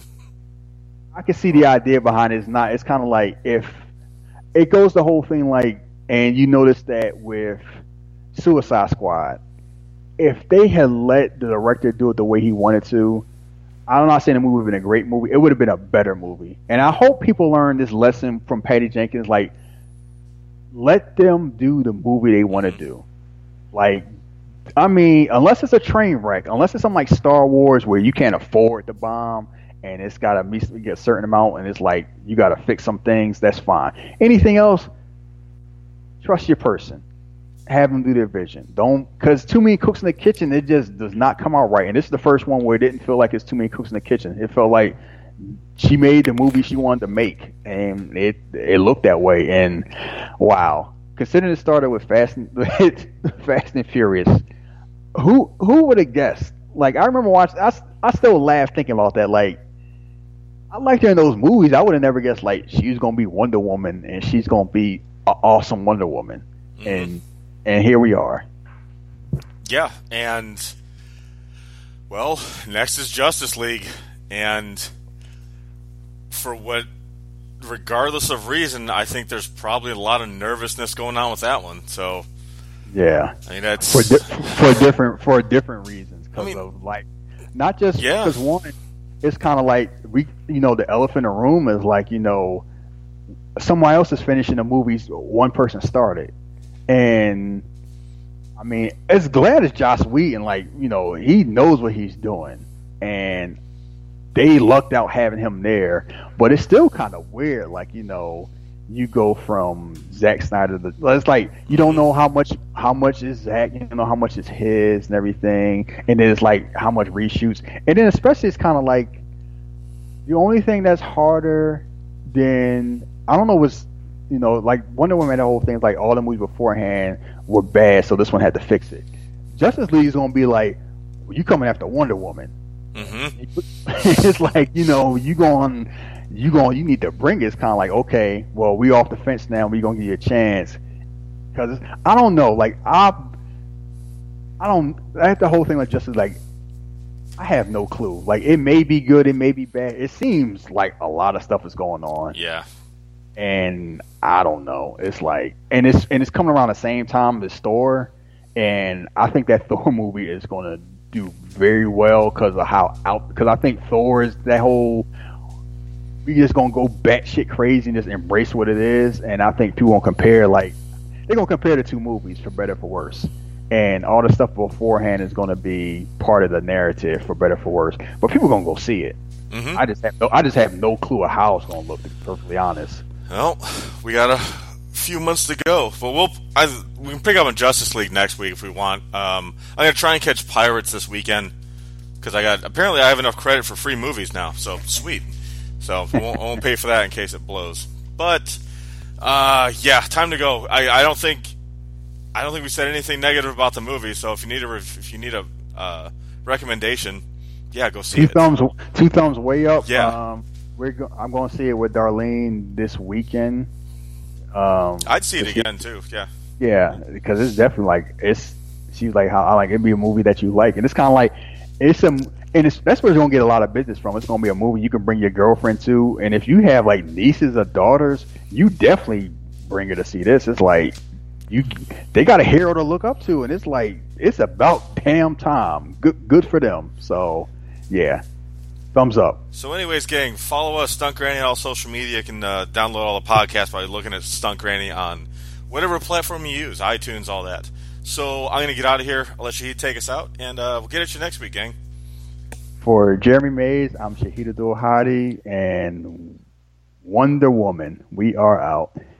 I can see the idea behind it. It's kind of like, if it goes the whole thing, like, and you notice that with Suicide Squad, if they had let the director do it the way he wanted to, I'm not saying the movie would have been a great movie. It would have been a better movie. And I hope people learn this lesson from Patty Jenkins. Like, let them do the movie they want to do. Like, I mean, unless it's a train wreck, unless it's something like Star Wars where you can't afford the bomb and it's got to get a certain amount and it's like you got to fix some things, that's fine. Anything else, trust your person. Have them do their vision. Don't, because too many cooks in the kitchen, it just does not come out right. And this is the first one where it didn't feel like it's too many cooks in the kitchen. It felt like she made the movie she wanted to make, and it looked that way. And wow, considering it started with Fast and Furious, who would have guessed? Like, I remember watching. I still laugh thinking about that. Like, I liked her in those movies. I would have never guessed like she was gonna be Wonder Woman and she's gonna be an awesome Wonder Woman. And here we are. Yeah, and well, next is Justice League, and regardless of reason, I think there's probably a lot of nervousness going on with that one. So yeah, I mean, that's for different reasons, because of, like, not just because one, it's kind of like the elephant in the room is like someone else is finishing the movies one person started, and I mean, as glad as Joss Whedon, like he knows what he's doing, and they lucked out having him there. But it's still kind of weird, like you go from Zack Snyder to it's like you don't know how much is Zack, you don't know how much is his and everything, and then it's like how much reshoots, and then especially it's kind of like the only thing that's harder than I don't know was like Wonder Woman, the whole thing is like all the movies beforehand were bad, so this one had to fix it. Justice League is gonna be like, well, you coming after Wonder Woman. Mm-hmm. It's like you need to bring it. It's kind of like, okay, well, we off the fence now. We gonna give you a chance because I don't know. Like I don't. That's the whole thing with Justice. Like I have no clue. Like it may be good, it may be bad. It seems like a lot of stuff is going on. Yeah. And I don't know. It's like, and it's coming around the same time as Thor, and I think that Thor movie is going to do very well because of because I think Thor is that whole. We just gonna go batshit crazy and just embrace what it is, and I think people gonna compare they're gonna compare the two movies for better for worse, and all the stuff beforehand is gonna be part of the narrative for better for worse. But people gonna go see it. Mm-hmm. I just have no clue of how it's gonna look. To be perfectly honest. Well, we got a few months to go, but we can pick up on Justice League next week if we want. I'm gonna try and catch Pirates this weekend because apparently I have enough credit for free movies now, so sweet. So I won't pay for that in case it blows. But yeah, time to go. I don't think we said anything negative about the movie. So if you need a recommendation, yeah, go see it. Two thumbs way up. Yeah. I'm going to see it with Darlene this weekend. I'd see it again too. Yeah. Yeah, because it's definitely she's like how I like it'd be a movie that you like, and it's kind of like that's where it's gonna get a lot of business from. It's gonna be a movie you can bring your girlfriend to, and if you have like nieces or daughters, you definitely bring her to see this. It's like they got a hero to look up to, and it's like it's about damn time. Good for them. So yeah. Thumbs up. So anyways, gang, follow us, Stunt Granny, on all social media. You can download all the podcasts by looking at Stunt Granny on whatever platform you use, iTunes, all that. So I'm going to get out of here. I'll let Shahid take us out, and we'll get at you next week, gang. For Jeremy Mays, I'm Shahid Abdul Hadi, and Wonder Woman. We are out.